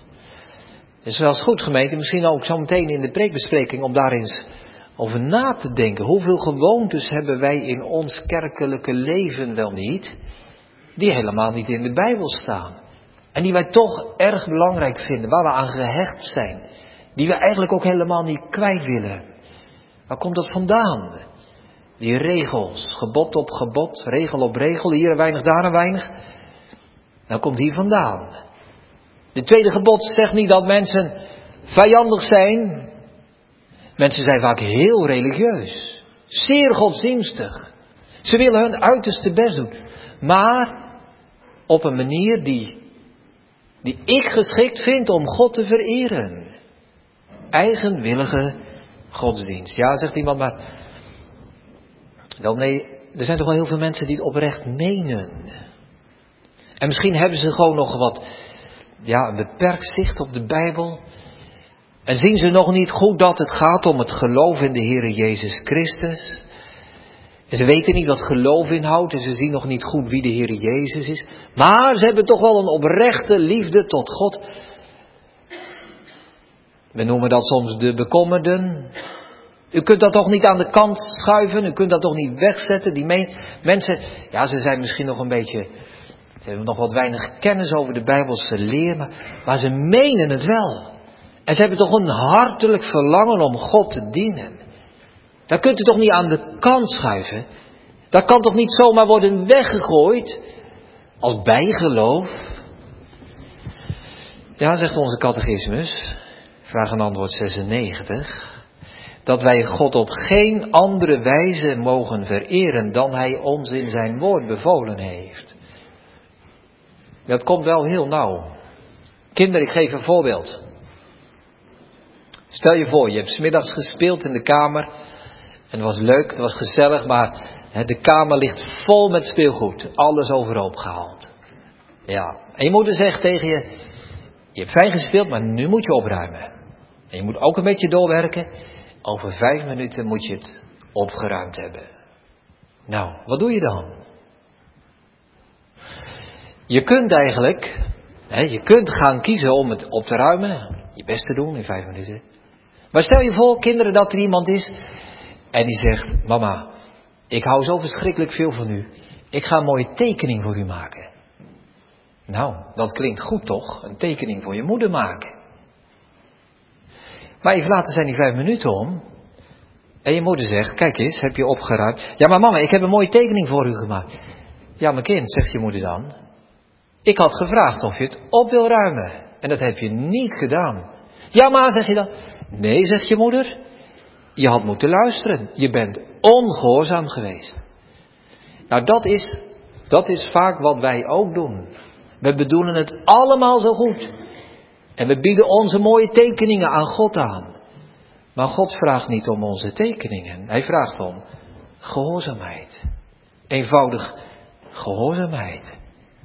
Het is wel eens goed, gemeente, misschien ook zo meteen in de preekbespreking om daar eens over na te denken. Hoeveel gewoontes hebben wij in ons kerkelijke leven wel niet, die helemaal niet in de Bijbel staan. En die wij toch erg belangrijk vinden, waar we aan gehecht zijn. Die we eigenlijk ook helemaal niet kwijt willen. Waar komt dat vandaan? Die regels, gebod op gebod, regel op regel, hier een weinig, daar een weinig. Dat komt hier vandaan. De tweede gebod zegt niet dat mensen vijandig zijn. Mensen zijn vaak heel religieus. Zeer godsdienstig. Ze willen hun uiterste best doen. Maar op een manier die, die ik geschikt vind om God te vereren. Eigenwillige godsdienst. Ja, zegt iemand, maar wel nee, er zijn toch wel heel veel mensen die het oprecht menen. En misschien hebben ze gewoon nog wat, ja, een beperkt zicht op de Bijbel. En zien ze nog niet goed dat het gaat om het geloof in de Heere Jezus Christus. En ze weten niet wat geloof inhoudt en ze zien nog niet goed wie de Heere Jezus is. Maar ze hebben toch wel een oprechte liefde tot God. We noemen dat soms de bekommerden. U kunt dat toch niet aan de kant schuiven, u kunt dat toch niet wegzetten. Die me- mensen, ja, ze zijn misschien nog een beetje, ze hebben nog wat weinig kennis over de Bijbelse leer, maar, maar ze menen het wel. En ze hebben toch een hartelijk verlangen om God te dienen. Dat kunt u toch niet aan de kant schuiven. Dat kan toch niet zomaar worden weggegooid als bijgeloof. Ja, zegt onze catechismus, vraag en antwoord zesennegentig, dat wij God op geen andere wijze mogen vereren dan Hij ons in zijn woord bevolen heeft. Dat komt wel heel nauw. Kinderen, ik geef een voorbeeld. Stel je voor, je hebt 's middags gespeeld in de kamer. En het was leuk, het was gezellig, maar de kamer ligt vol met speelgoed. Alles overhoop gehaald. Ja, en je moeder zegt tegen je, je hebt fijn gespeeld, maar nu moet je opruimen. En je moet ook een beetje doorwerken. Over vijf minuten moet je het opgeruimd hebben. Nou, wat doe je dan? Je kunt eigenlijk, hè, je kunt gaan kiezen om het op te ruimen. Je best te doen in vijf minuten. Maar stel je voor, kinderen, dat er iemand is en die zegt, mama, ik hou zo verschrikkelijk veel van u. Ik ga een mooie tekening voor u maken. Nou, dat klinkt goed toch? Een tekening voor je moeder maken. Maar even later zijn die vijf minuten om. En je moeder zegt, kijk eens, heb je opgeruimd? Ja, maar mama, ik heb een mooie tekening voor u gemaakt. Ja, mijn kind, zegt je moeder dan. Ik had gevraagd of je het op wil ruimen. En dat heb je niet gedaan. Ja, maar, zeg je dan. Nee, zegt je moeder. Je had moeten luisteren. Je bent ongehoorzaam geweest. Nou, dat is, dat is vaak wat wij ook doen. We bedoelen het allemaal zo goed. En we bieden onze mooie tekeningen aan God aan. Maar God vraagt niet om onze tekeningen. Hij vraagt om gehoorzaamheid. Eenvoudig gehoorzaamheid.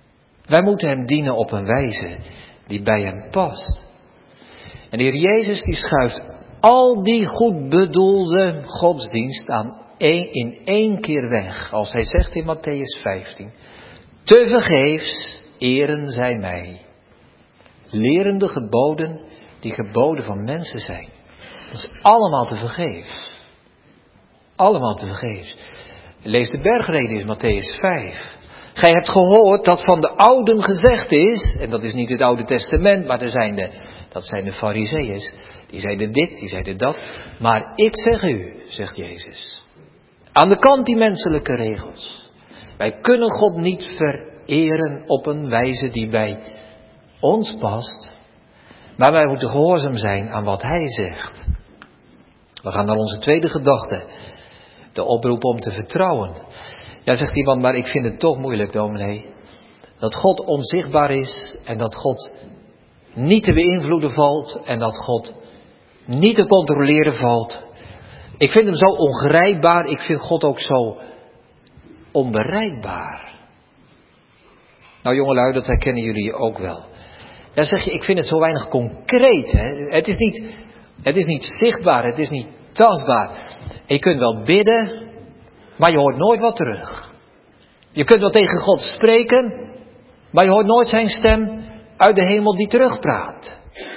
Wij moeten hem dienen op een wijze die bij hem past. En de Heer Jezus die schuift al die goed bedoelde godsdienst aan één, in één keer weg. Als hij zegt in Mattheüs vijftien. Te vergeefs eren zij mij. Leren de geboden die geboden van mensen zijn. Dat is allemaal te vergeefs. Allemaal te vergeefs. Lees de bergreden in Mattheüs vijf. Gij hebt gehoord dat van de ouden gezegd is, en dat is niet het Oude Testament, maar er zijn de, dat zijn de Farizeeërs. Die zeiden dit, die zeiden dat. Maar ik zeg u, zegt Jezus, aan de kant die menselijke regels. Wij kunnen God niet vereren op een wijze die bij ons past. Maar wij moeten gehoorzaam zijn aan wat hij zegt. We gaan naar onze tweede gedachte. De oproep om te vertrouwen. Ja, zegt iemand, maar ik vind het toch moeilijk, dominee. Dat God onzichtbaar is en dat God niet te beïnvloeden valt en dat God niet te controleren valt. Ik vind hem zo ongrijpbaar, ik vind God ook zo onbereikbaar. Nou jongelui, dat herkennen jullie ook wel. Ja, zeg je, ik vind het zo weinig concreet. Hè? Het is niet, het is niet zichtbaar, het is niet tastbaar. Je kunt wel bidden, maar je hoort nooit wat terug. Je kunt wel tegen God spreken, maar je hoort nooit zijn stem uit de hemel die terugpraat.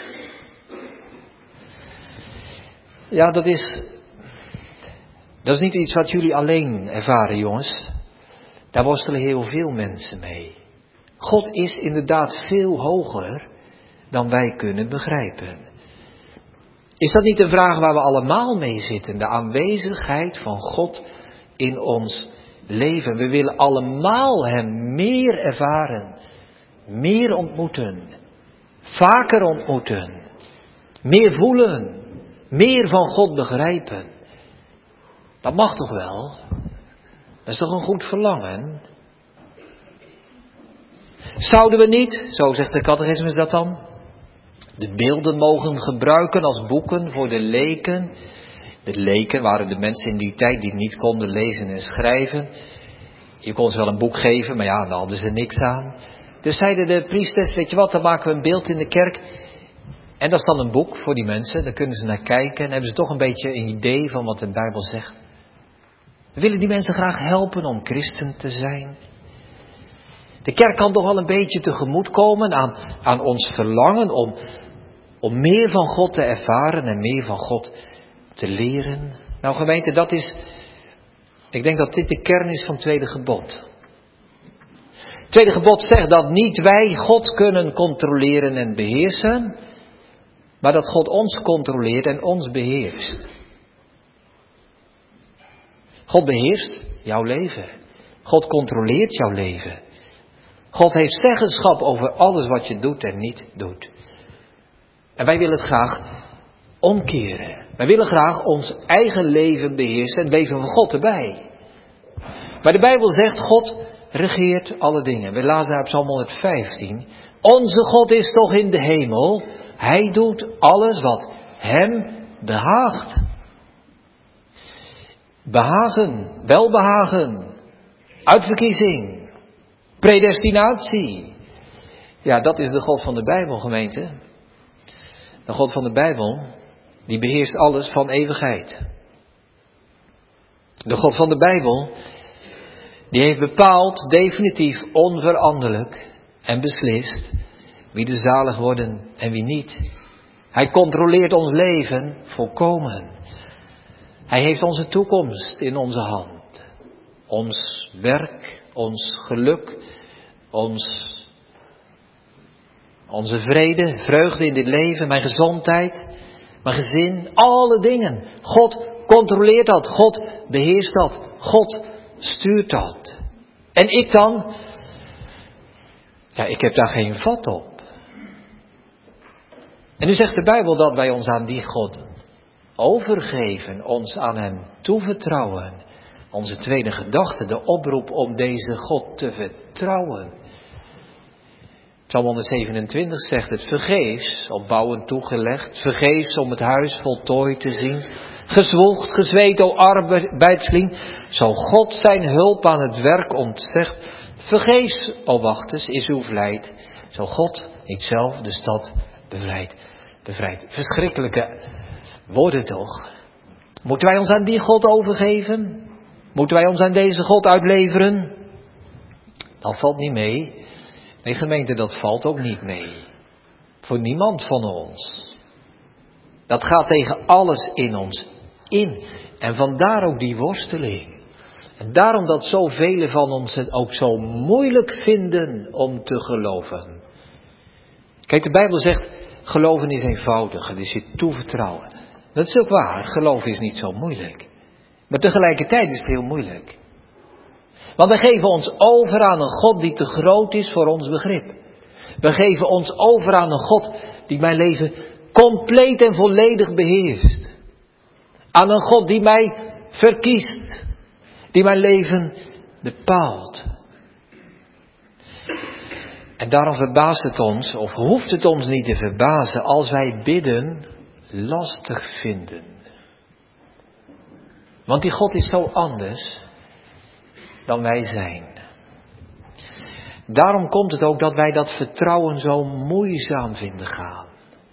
Ja, dat is, dat is niet iets wat jullie alleen ervaren, jongens. Daar worstelen heel veel mensen mee. God is inderdaad veel hoger dan wij kunnen begrijpen. Is dat niet een vraag waar we allemaal mee zitten? De aanwezigheid van God in ons leven. We willen allemaal hem meer ervaren. Meer ontmoeten. Vaker ontmoeten. Meer voelen. Meer van God begrijpen. Dat mag toch wel? Dat is toch een goed verlangen? Zouden we niet, zo zegt de catechismus dat dan, de beelden mogen gebruiken als boeken voor de leken? De leken waren de mensen in die tijd die niet konden lezen en schrijven. Je kon ze wel een boek geven, maar ja, daar hadden ze niks aan. Dus zeiden de priesters, weet je wat, dan maken we een beeld in de kerk. En dat is dan een boek voor die mensen, daar kunnen ze naar kijken. En hebben ze toch een beetje een idee van wat de Bijbel zegt. We willen die mensen graag helpen om christen te zijn. De kerk kan toch wel een beetje tegemoetkomen aan, aan ons verlangen om, om meer van God te ervaren en meer van God te leren. Nou gemeente, dat is, ik denk dat dit de kern is van het tweede gebod. Het tweede gebod zegt dat niet wij God kunnen controleren en beheersen, maar dat God ons controleert en ons beheerst. God beheerst jouw leven. God controleert jouw leven. God heeft zeggenschap over alles wat je doet en niet doet. En wij willen het graag omkeren. Wij willen graag ons eigen leven beheersen en het leven van God erbij. Maar de Bijbel zegt, God regeert alle dingen. We lazen daar op Psalm honderdvijftien. Onze God is toch in de hemel. Hij doet alles wat hem behaagt. Behagen, welbehagen, uitverkiezing. Predestinatie. Ja, dat is de God van de Bijbel, gemeente. De God van de Bijbel, die beheerst alles van eeuwigheid. De God van de Bijbel, die heeft bepaald, definitief, onveranderlijk en beslist wie er zalig worden en wie niet. Hij controleert ons leven volkomen. Hij heeft onze toekomst in onze hand. Ons werk, ons geluk, ons, onze vrede, vreugde in dit leven, mijn gezondheid, mijn gezin, alle dingen. God controleert dat, God beheerst dat, God stuurt dat. En ik dan? Ja, ik heb daar geen vat op. En nu zegt de Bijbel dat wij ons aan die God overgeven, ons aan hem toevertrouwen. Onze tweede gedachte, de oproep om deze God te vertrouwen. Psalm honderdzevenentwintig zegt het, vergeefs op bouwen toegelegd, vergeefs om het huis voltooid te zien. Gezwoegd, gezweet, o arbeidsling, zo God zijn hulp aan het werk ontzegt, Vergeefs, o wachters, is uw vlijt, zo God niet zelf de stad bevrijdt. bevrijdt. Verschrikkelijke woorden toch? Moeten wij ons aan die God overgeven? Moeten wij ons aan deze God uitleveren? Dat valt niet mee. Nee, gemeente, dat valt ook niet mee. Voor niemand van ons. Dat gaat tegen alles in ons in. En vandaar ook die worsteling. En daarom dat zoveel van ons het ook zo moeilijk vinden om te geloven. Kijk, de Bijbel zegt, geloven is eenvoudig, het is je toevertrouwen. Dat is ook waar, geloven is niet zo moeilijk. Maar tegelijkertijd is het heel moeilijk. Want we geven ons over aan een God die te groot is voor ons begrip. We geven ons over aan een God die mijn leven compleet en volledig beheerst. Aan een God die mij verkiest. Die mijn leven bepaalt. En daarom verbaast het ons, of hoeft het ons niet te verbazen, als wij bidden lastig vinden. Want die God is zo anders dan wij zijn. Daarom komt het ook dat wij dat vertrouwen zo moeizaam vinden gaan.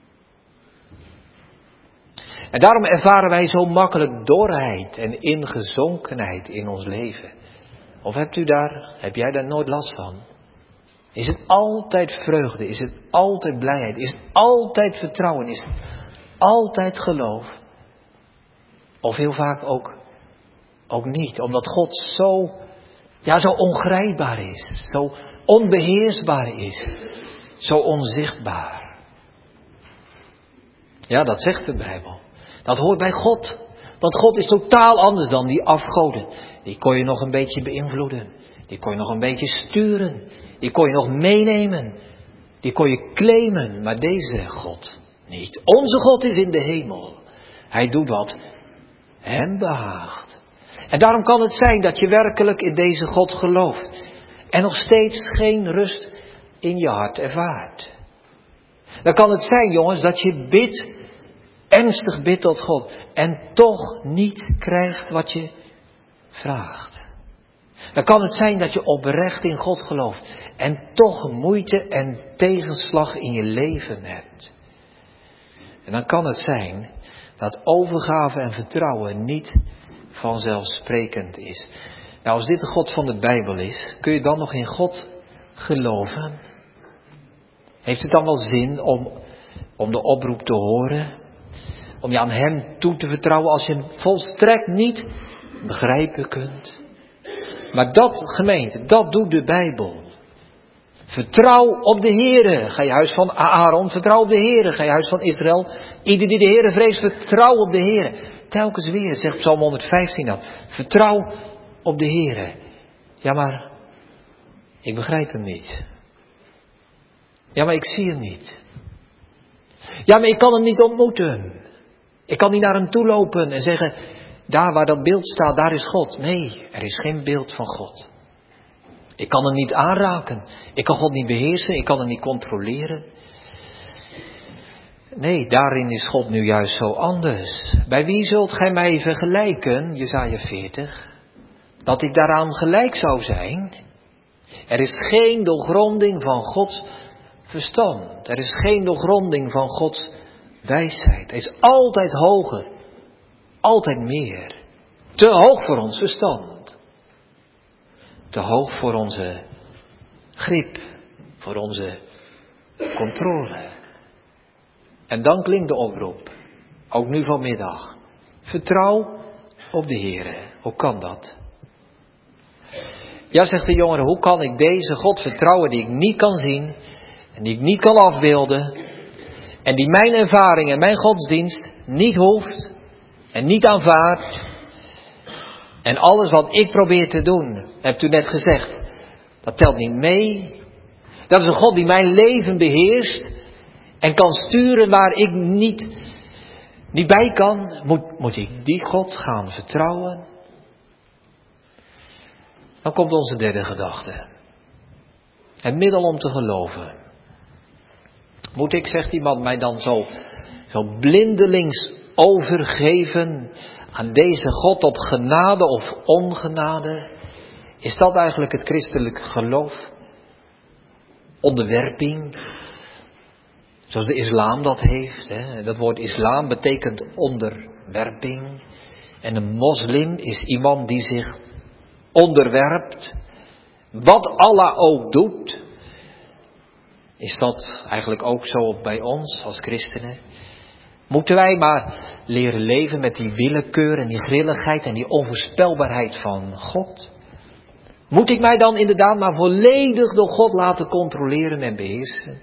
En daarom ervaren wij zo makkelijk dorheid en ingezonkenheid in ons leven. Of hebt u daar, heb jij daar nooit last van? Is het altijd vreugde? Is het altijd blijheid? Is het altijd vertrouwen? Is het altijd geloof? Of heel vaak ook, ook niet. Omdat God zo, ja, zo ongrijpbaar is. Zo onbeheersbaar is. Zo onzichtbaar. Ja, dat zegt de Bijbel. Dat hoort bij God. Want God is totaal anders dan die afgoden. Die kon je nog een beetje beïnvloeden. Die kon je nog een beetje sturen. Die kon je nog meenemen. Die kon je claimen. Maar deze God niet. Onze God is in de hemel. Hij doet wat hem behaagt. En daarom kan het zijn dat je werkelijk in deze God gelooft. En nog steeds geen rust in je hart ervaart. Dan kan het zijn, jongens, dat je bidt. Ernstig bidt tot God. En toch niet krijgt wat je vraagt. Dan kan het zijn dat je oprecht in God gelooft. En toch moeite en tegenslag in je leven hebt. En dan kan het zijn dat overgave en vertrouwen niet vanzelfsprekend is. Nou, als dit de God van de Bijbel is, kun je dan nog in God geloven? Heeft het dan wel zin om, om de oproep te horen? Om je aan hem toe te vertrouwen als je hem volstrekt niet begrijpen kunt? Maar dat, gemeente, dat doet de Bijbel. Vertrouw op de Heere. Ga je huis van Aaron, vertrouw op de Heere. Ga je huis van Israël, ieder die de Heere vreest, vertrouw op de Heere. Telkens weer, zegt Psalm honderdvijftien dat. Vertrouw op de Heere. Ja, maar ik begrijp hem niet. Ja, maar ik zie hem niet. Ja, maar ik kan hem niet ontmoeten. Ik kan niet naar hem toe lopen en zeggen, daar waar dat beeld staat, daar is God. Nee, er is geen beeld van God. Ik kan hem niet aanraken. Ik kan God niet beheersen. Ik kan hem niet controleren. Nee, daarin is God nu juist zo anders. Bij wie zult gij mij vergelijken, Jesaja veertig, dat ik daaraan gelijk zou zijn? Er is geen doorgronding van Gods verstand. Er is geen doorgronding van Gods wijsheid. Hij is altijd hoger. Altijd meer. Te hoog voor ons verstand. Te hoog voor onze grip. Voor onze controle. En dan klinkt de oproep. Ook nu vanmiddag. Vertrouw op de Heere. Hoe kan dat? Ja, zegt de jongere, hoe kan ik deze God vertrouwen die ik niet kan zien. En die ik niet kan afbeelden. En die mijn ervaring en mijn godsdienst niet hoeft. En niet aanvaardt. En alles wat ik probeer te doen, hebt u net gezegd, dat telt niet mee. Dat is een God die mijn leven beheerst. En kan sturen waar ik niet, niet bij kan. Moet, moet ik die God gaan vertrouwen? Dan komt onze derde gedachte. Het middel om te geloven. Moet ik, zegt iemand, mij dan zo, zo blindelings overgeven aan deze God op genade of ongenade? Is dat eigenlijk het christelijk geloof? Onderwerping, zoals de islam dat heeft. Hè? Dat woord islam betekent onderwerping. En een moslim is iemand die zich onderwerpt. Wat Allah ook doet. Is dat eigenlijk ook zo bij ons als christenen? Moeten wij maar leren leven met die willekeur en die grilligheid en die onvoorspelbaarheid van God? Moet ik mij dan inderdaad maar volledig door God laten controleren en beheersen?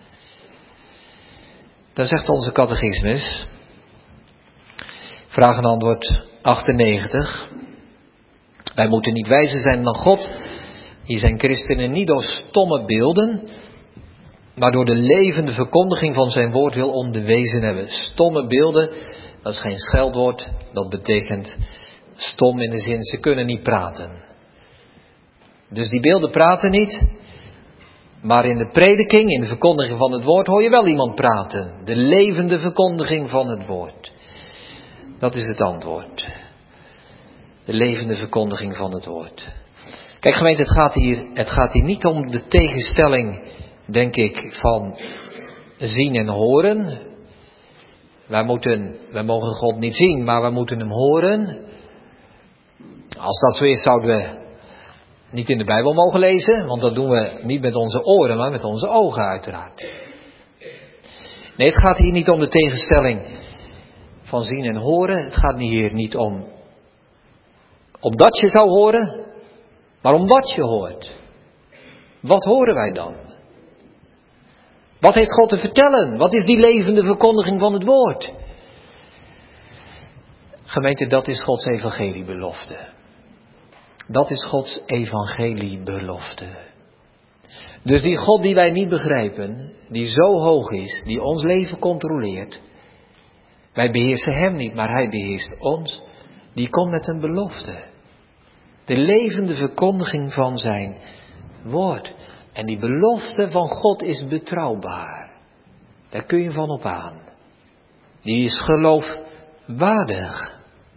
Dan zegt onze catechismus, vraag en antwoord achtennegentig. Wij moeten niet wijzer zijn dan God. Hier zijn christenen niet door stomme beelden, maar door de levende verkondiging van zijn woord wil onderwezen hebben. Stomme beelden, dat is geen scheldwoord, dat betekent stom in de zin, ze kunnen niet praten. Dus die beelden praten niet, maar in de prediking, in de verkondiging van het woord, hoor je wel iemand praten. De levende verkondiging van het woord. Dat is het antwoord. De levende verkondiging van het woord. Kijk gemeente, het gaat hier, het gaat hier niet om de tegenstelling, denk ik, van zien en horen. Wij moeten, wij mogen God niet zien, maar wij moeten hem horen. Als dat zo is, zouden we niet in de Bijbel mogen lezen, want dat doen we niet met onze oren, maar met onze ogen uiteraard. Nee, het gaat hier niet om de tegenstelling van zien en horen. Het gaat hier niet om omdat je zou horen, maar om wat je hoort. Wat horen wij dan? Wat heeft God te vertellen? Wat is die levende verkondiging van het woord? Gemeente, dat is Gods evangeliebelofte. Dat is Gods evangeliebelofte. Dus die God die wij niet begrijpen, die zo hoog is, die ons leven controleert. Wij beheersen hem niet, maar hij beheerst ons. Die komt met een belofte. De levende verkondiging van zijn woord. En die belofte van God is betrouwbaar. Daar kun je van op aan. Die is geloofwaardig.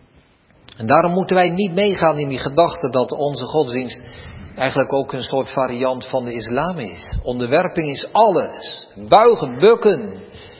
En daarom moeten wij niet meegaan in die gedachte dat onze godsdienst eigenlijk ook een soort variant van de islam is. Onderwerping is alles. Buigen, bukken.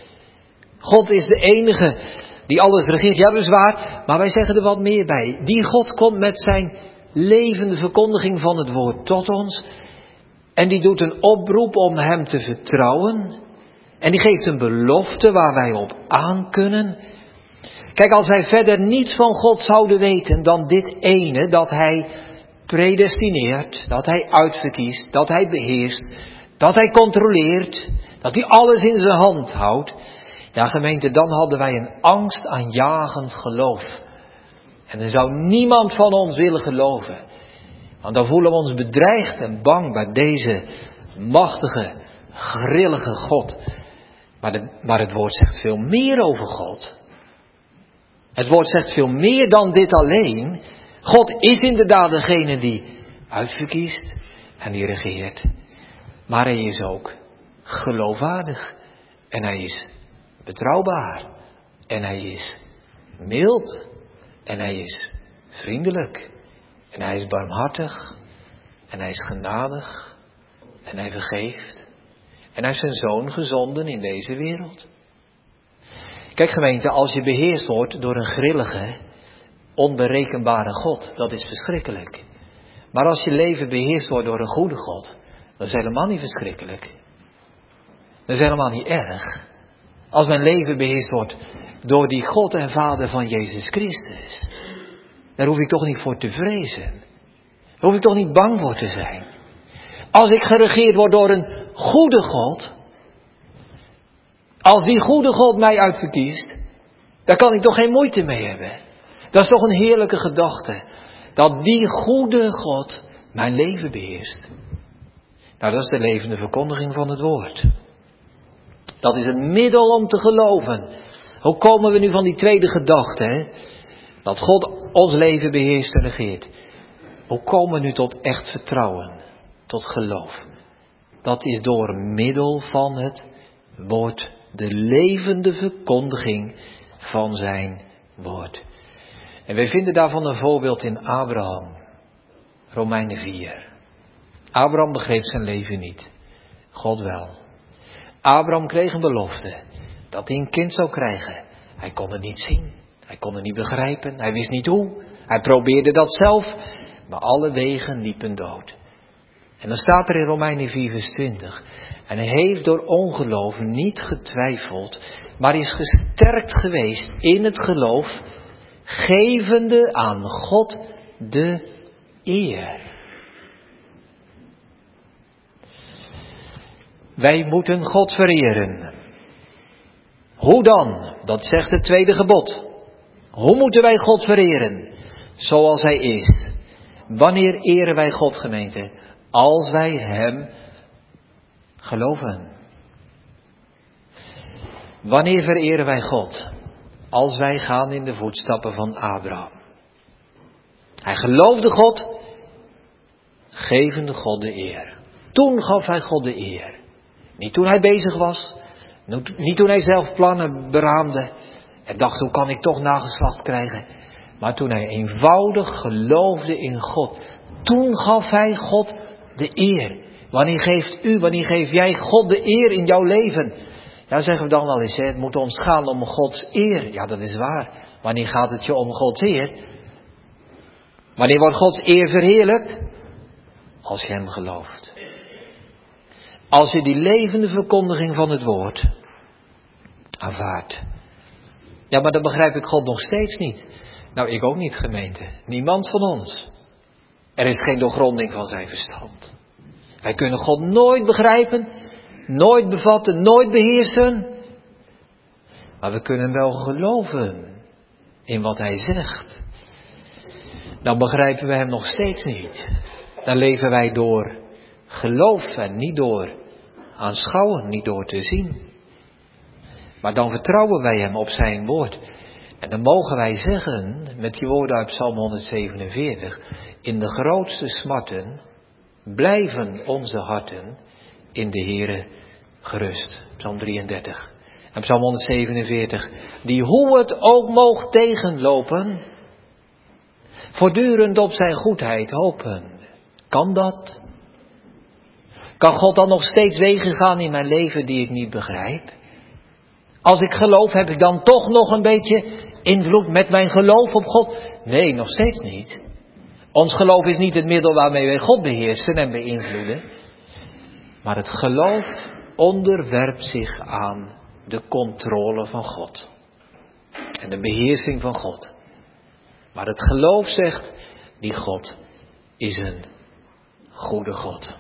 God is de enige die alles regeert. Ja, dat is waar. Maar wij zeggen er wat meer bij. Die God komt met zijn levende verkondiging van het woord tot ons. En die doet een oproep om hem te vertrouwen. En die geeft een belofte waar wij op aan kunnen. Kijk, als wij verder niets van God zouden weten dan dit ene, dat hij predestineert, dat hij uitverkiest, dat hij beheerst, dat hij controleert, dat hij alles in zijn hand houdt. Ja, gemeente, dan hadden wij een angstaanjagend geloof. En dan zou niemand van ons willen geloven. Want dan voelen we ons bedreigd en bang bij deze machtige, grillige God. Maar, de, maar het woord zegt veel meer over God. Het woord zegt veel meer dan dit alleen. God is inderdaad degene die uitverkiest en die regeert. Maar hij is ook geloofwaardig. En hij is betrouwbaar. En hij is mild. En hij is vriendelijk. En hij is barmhartig. En hij is genadig. En hij vergeeft. En hij heeft zijn zoon gezonden in deze wereld. Kijk gemeente, als je beheerst wordt door een grillige, onberekenbare God, dat is verschrikkelijk. Maar als je leven beheerst wordt door een goede God, dat is helemaal niet verschrikkelijk. Dat is helemaal niet erg. Als mijn leven beheerst wordt door die God en Vader van Jezus Christus, daar hoef ik toch niet voor te vrezen. Daar hoef ik toch niet bang voor te zijn. Als ik geregeerd word door een goede God, als die goede God mij uitverkiest, daar kan ik toch geen moeite mee hebben. Dat is toch een heerlijke gedachte. Dat die goede God mijn leven beheerst. Nou, dat is de levende verkondiging van het woord. Dat is een middel om te geloven. Hoe komen we nu van die tweede gedachte, hè? Dat God ons leven beheerst en regeert. Hoe komen we nu tot echt vertrouwen? Tot geloof. Dat is door middel van het woord. De levende verkondiging van zijn woord. En wij vinden daarvan een voorbeeld in Abraham. Romeinen vier. Abraham begreep zijn leven niet. God wel. Abraham kreeg een belofte dat hij een kind zou krijgen. Hij kon het niet zien. Hij kon het niet begrijpen. Hij wist niet hoe. Hij probeerde dat zelf. Maar alle wegen liepen dood. En dan staat er in Romeinen vier vers twintig. En hij heeft door ongeloof niet getwijfeld, maar is gesterkt geweest in het geloof, gevende aan God de eer. Wij moeten God vereren. Hoe dan? Dat zegt het tweede gebod. Hoe moeten wij God vereren? Zoals Hij is. Wanneer eren wij God, gemeente? Als wij Hem geloven. Wanneer vereren wij God? Als wij gaan in de voetstappen van Abraham. Hij geloofde God, gevende God de eer. Toen gaf hij God de eer. Niet toen hij bezig was. Niet toen hij zelf plannen beraamde. En dacht, hoe kan ik toch nageslacht krijgen? Maar toen hij eenvoudig geloofde in God. Toen gaf hij God de eer. Wanneer geeft u, wanneer geef jij God de eer in jouw leven? Ja, zeggen we dan wel eens, hè, het moet ons gaan om Gods eer. Ja, dat is waar. Wanneer gaat het je om Gods eer? Wanneer wordt Gods eer verheerlijkt? Als je Hem gelooft. Als je die levende verkondiging van het woord aanvaardt. Ja, maar dan begrijp ik God nog steeds niet. Nou, ik ook niet, gemeente. Niemand van ons. Er is geen doorgronding van zijn verstand. Wij kunnen God nooit begrijpen, nooit bevatten, nooit beheersen. Maar we kunnen wel geloven in wat Hij zegt. Dan begrijpen we Hem nog steeds niet. Dan leven wij door geloof en niet door aanschouwen, niet door te zien. Maar dan vertrouwen wij Hem op zijn woord. En dan mogen wij zeggen, met die woorden uit Psalm honderdzevenenveertig, in de grootste smarten blijven onze harten in de Heere gerust. Psalm drieëndertig. En Psalm honderdzevenenveertig, die hoe het ook moog tegenlopen, voortdurend op zijn goedheid hopen. Kan dat? Kan God dan nog steeds wegen gaan in mijn leven die ik niet begrijp? Als ik geloof, heb ik dan toch nog een beetje invloed met mijn geloof op God? Nee, nog steeds niet. Ons geloof is niet het middel waarmee wij God beheersen en beïnvloeden. Maar het geloof onderwerpt zich aan de controle van God. En de beheersing van God. Maar het geloof zegt, die God is een goede God.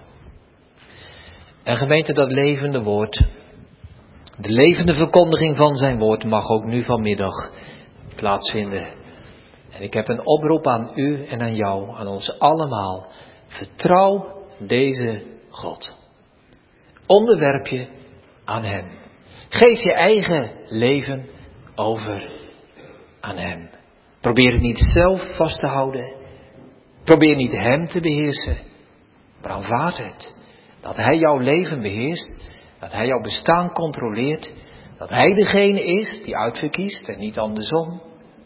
En gemeente, dat levende woord, de levende verkondiging van zijn woord mag ook nu vanmiddag plaatsvinden. En ik heb een oproep aan u en aan jou, aan ons allemaal. Vertrouw deze God. Onderwerp je aan Hem. Geef je eigen leven over aan Hem. Probeer het niet zelf vast te houden. Probeer niet Hem te beheersen. Maar aanvaard het. Dat Hij jouw leven beheerst. Dat Hij jouw bestaan controleert. Dat Hij degene is die uitverkiest en niet andersom.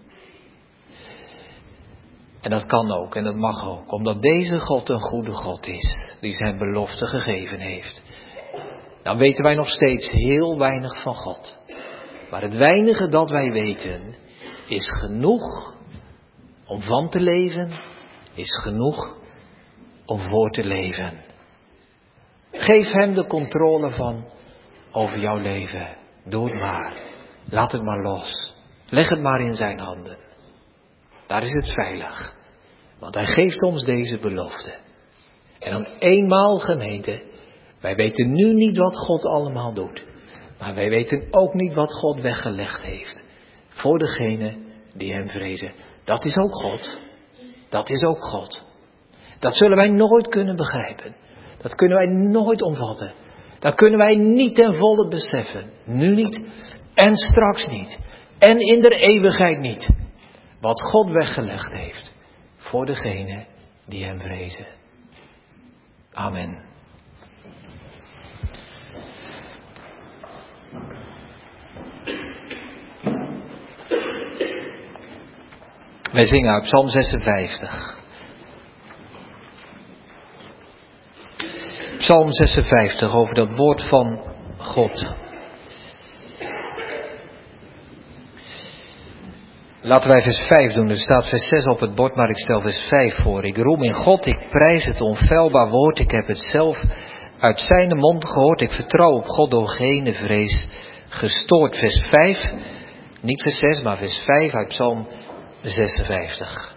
En dat kan ook en dat mag ook. Omdat deze God een goede God is. Die zijn belofte gegeven heeft. Dan weten wij nog steeds heel weinig van God. Maar het weinige dat wij weten is genoeg om van te leven. Is genoeg om voor te leven. Geef Hem de controle van over jouw leven. Doe het maar. Laat het maar los. Leg het maar in zijn handen. Daar is het veilig. Want Hij geeft ons deze belofte. En dan eenmaal, gemeente, wij weten nu niet wat God allemaal doet. Maar wij weten ook niet wat God weggelegd heeft. Voor degenen die Hem vrezen. Dat is ook God. Dat is ook God. Dat zullen wij nooit kunnen begrijpen. Dat kunnen wij nooit omvatten. Dat kunnen wij niet ten volle beseffen. Nu niet en straks niet. En in de eeuwigheid niet. Wat God weggelegd heeft voor degenen die Hem vrezen. Amen. Wij zingen uit Psalm zesenvijftig. Psalm zesenvijftig, over dat woord van God. Laten wij vers vijf doen. Er staat vers zes op het bord, maar ik stel vers vijf voor. Ik roem in God, ik prijs het onfeilbaar woord. Ik heb het zelf uit zijn mond gehoord. Ik vertrouw op God door geen vrees gestoord. Vers vijf, niet vers zes, maar vers vijf uit Psalm zesenvijftig.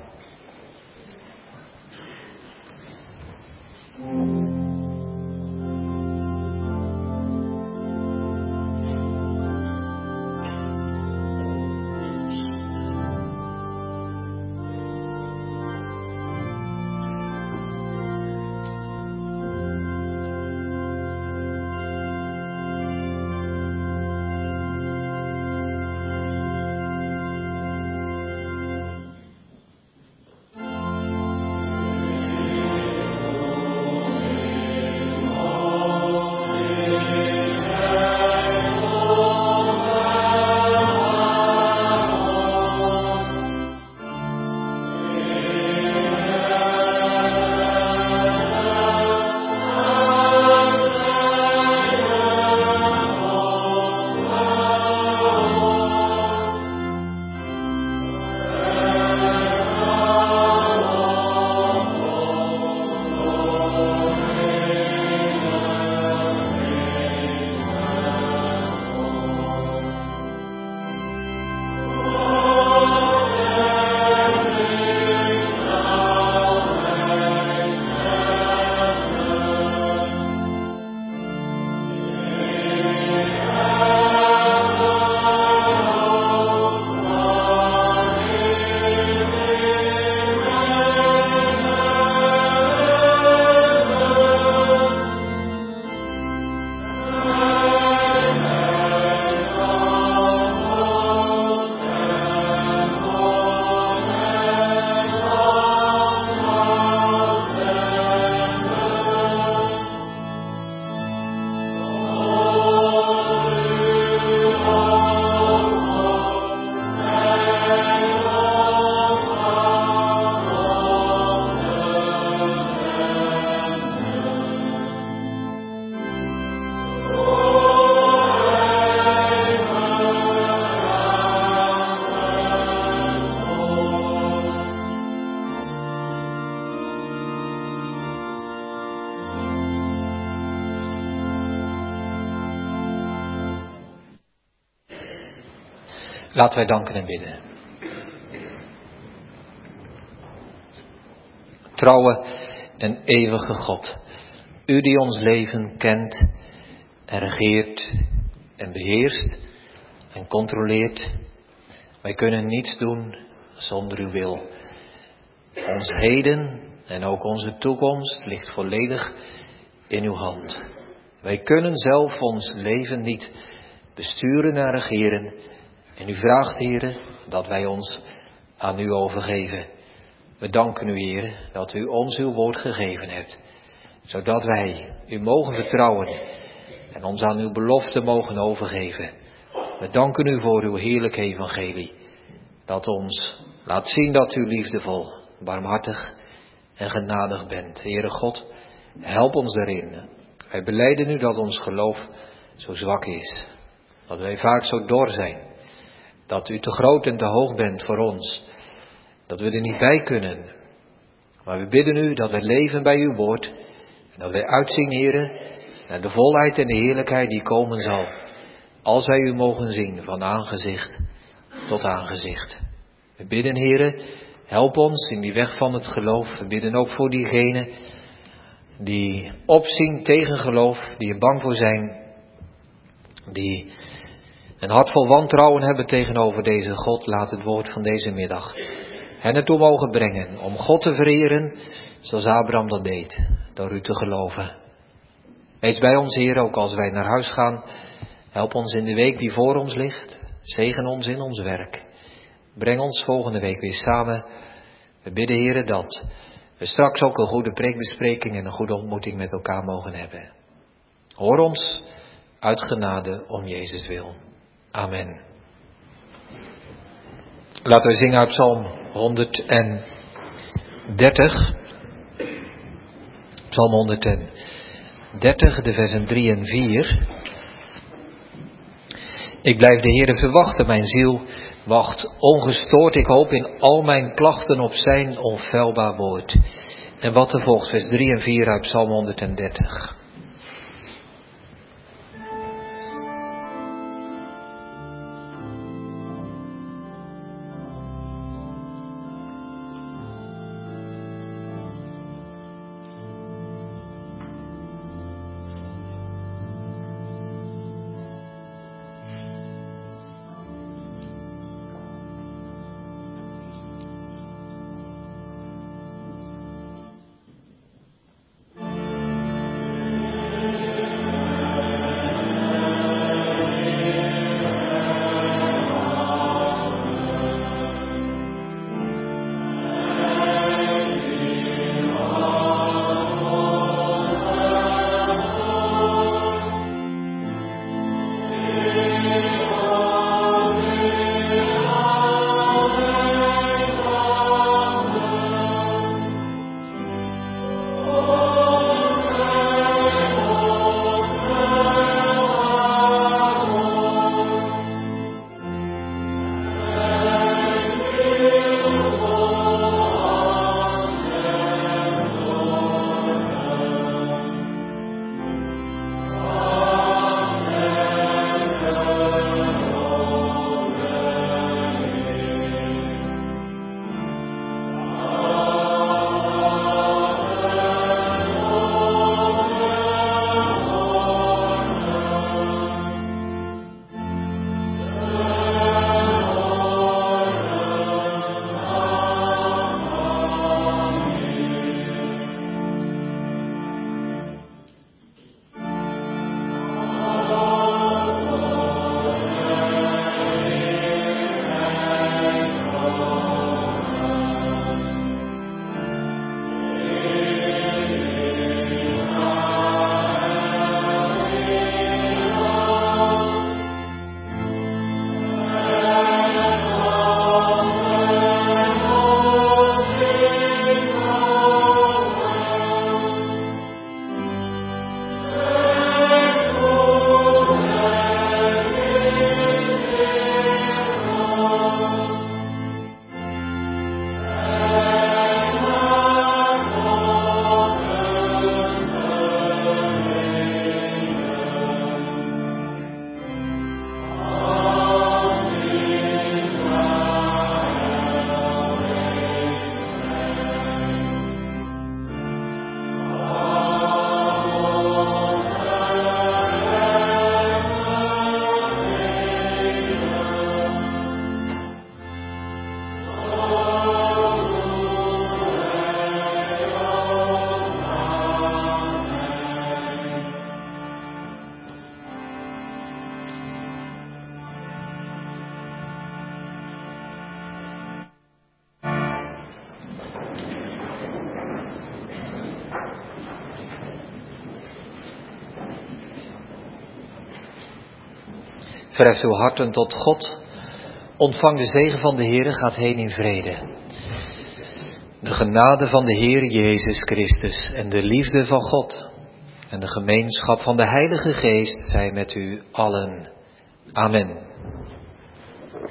Laten wij danken en bidden. Trouwe en eeuwige God, u die ons leven kent en regeert en beheerst en controleert. Wij kunnen niets doen zonder uw wil. Ons heden en ook onze toekomst ligt volledig in uw hand. Wij kunnen zelf ons leven niet besturen en regeren. En u vraagt, Heere, dat wij ons aan u overgeven. We danken u, Heere, dat u ons uw woord gegeven hebt. Zodat wij u mogen vertrouwen en ons aan uw belofte mogen overgeven. We danken u voor uw heerlijke evangelie. Dat ons laat zien dat u liefdevol, barmhartig en genadig bent. Heere God, help ons daarin. Wij belijden u dat ons geloof zo zwak is. Dat wij vaak zo dor zijn. Dat u te groot en te hoog bent voor ons. Dat we er niet bij kunnen. Maar we bidden u dat wij leven bij uw woord. En dat wij uitzien, Heere, naar de volheid en de heerlijkheid die komen zal. Als wij u mogen zien van aangezicht tot aangezicht. We bidden, Heere, help ons in die weg van het geloof. We bidden ook voor diegenen die opzien tegen geloof. Die er bang voor zijn. Die een hart vol wantrouwen hebben tegenover deze God. Laat het woord van deze middag hen ertoe mogen brengen om God te vereren, zoals Abraham dat deed, door u te geloven. Wees bij ons, Heer, ook als wij naar huis gaan. Help ons in de week die voor ons ligt. Zegen ons in ons werk. Breng ons volgende week weer samen. We bidden, Heer, dat we straks ook een goede preekbespreking en een goede ontmoeting met elkaar mogen hebben. Hoor ons uit genade om Jezus wil. Amen. Laten we zingen uit Psalm honderddertig. Psalm honderddertig. dertig, de versen drie en vier. Ik blijf de Heere verwachten, mijn ziel wacht ongestoord. Ik hoop in al mijn klachten op zijn onfeilbaar woord. En wat er volgt, vers drie en vier uit Psalm honderddertig. Verheft uw harten tot God. Ontvang de zegen van de Heere, gaat heen in vrede. De genade van de Heer Jezus Christus en de liefde van God en de gemeenschap van de Heilige Geest zij met u allen. Amen.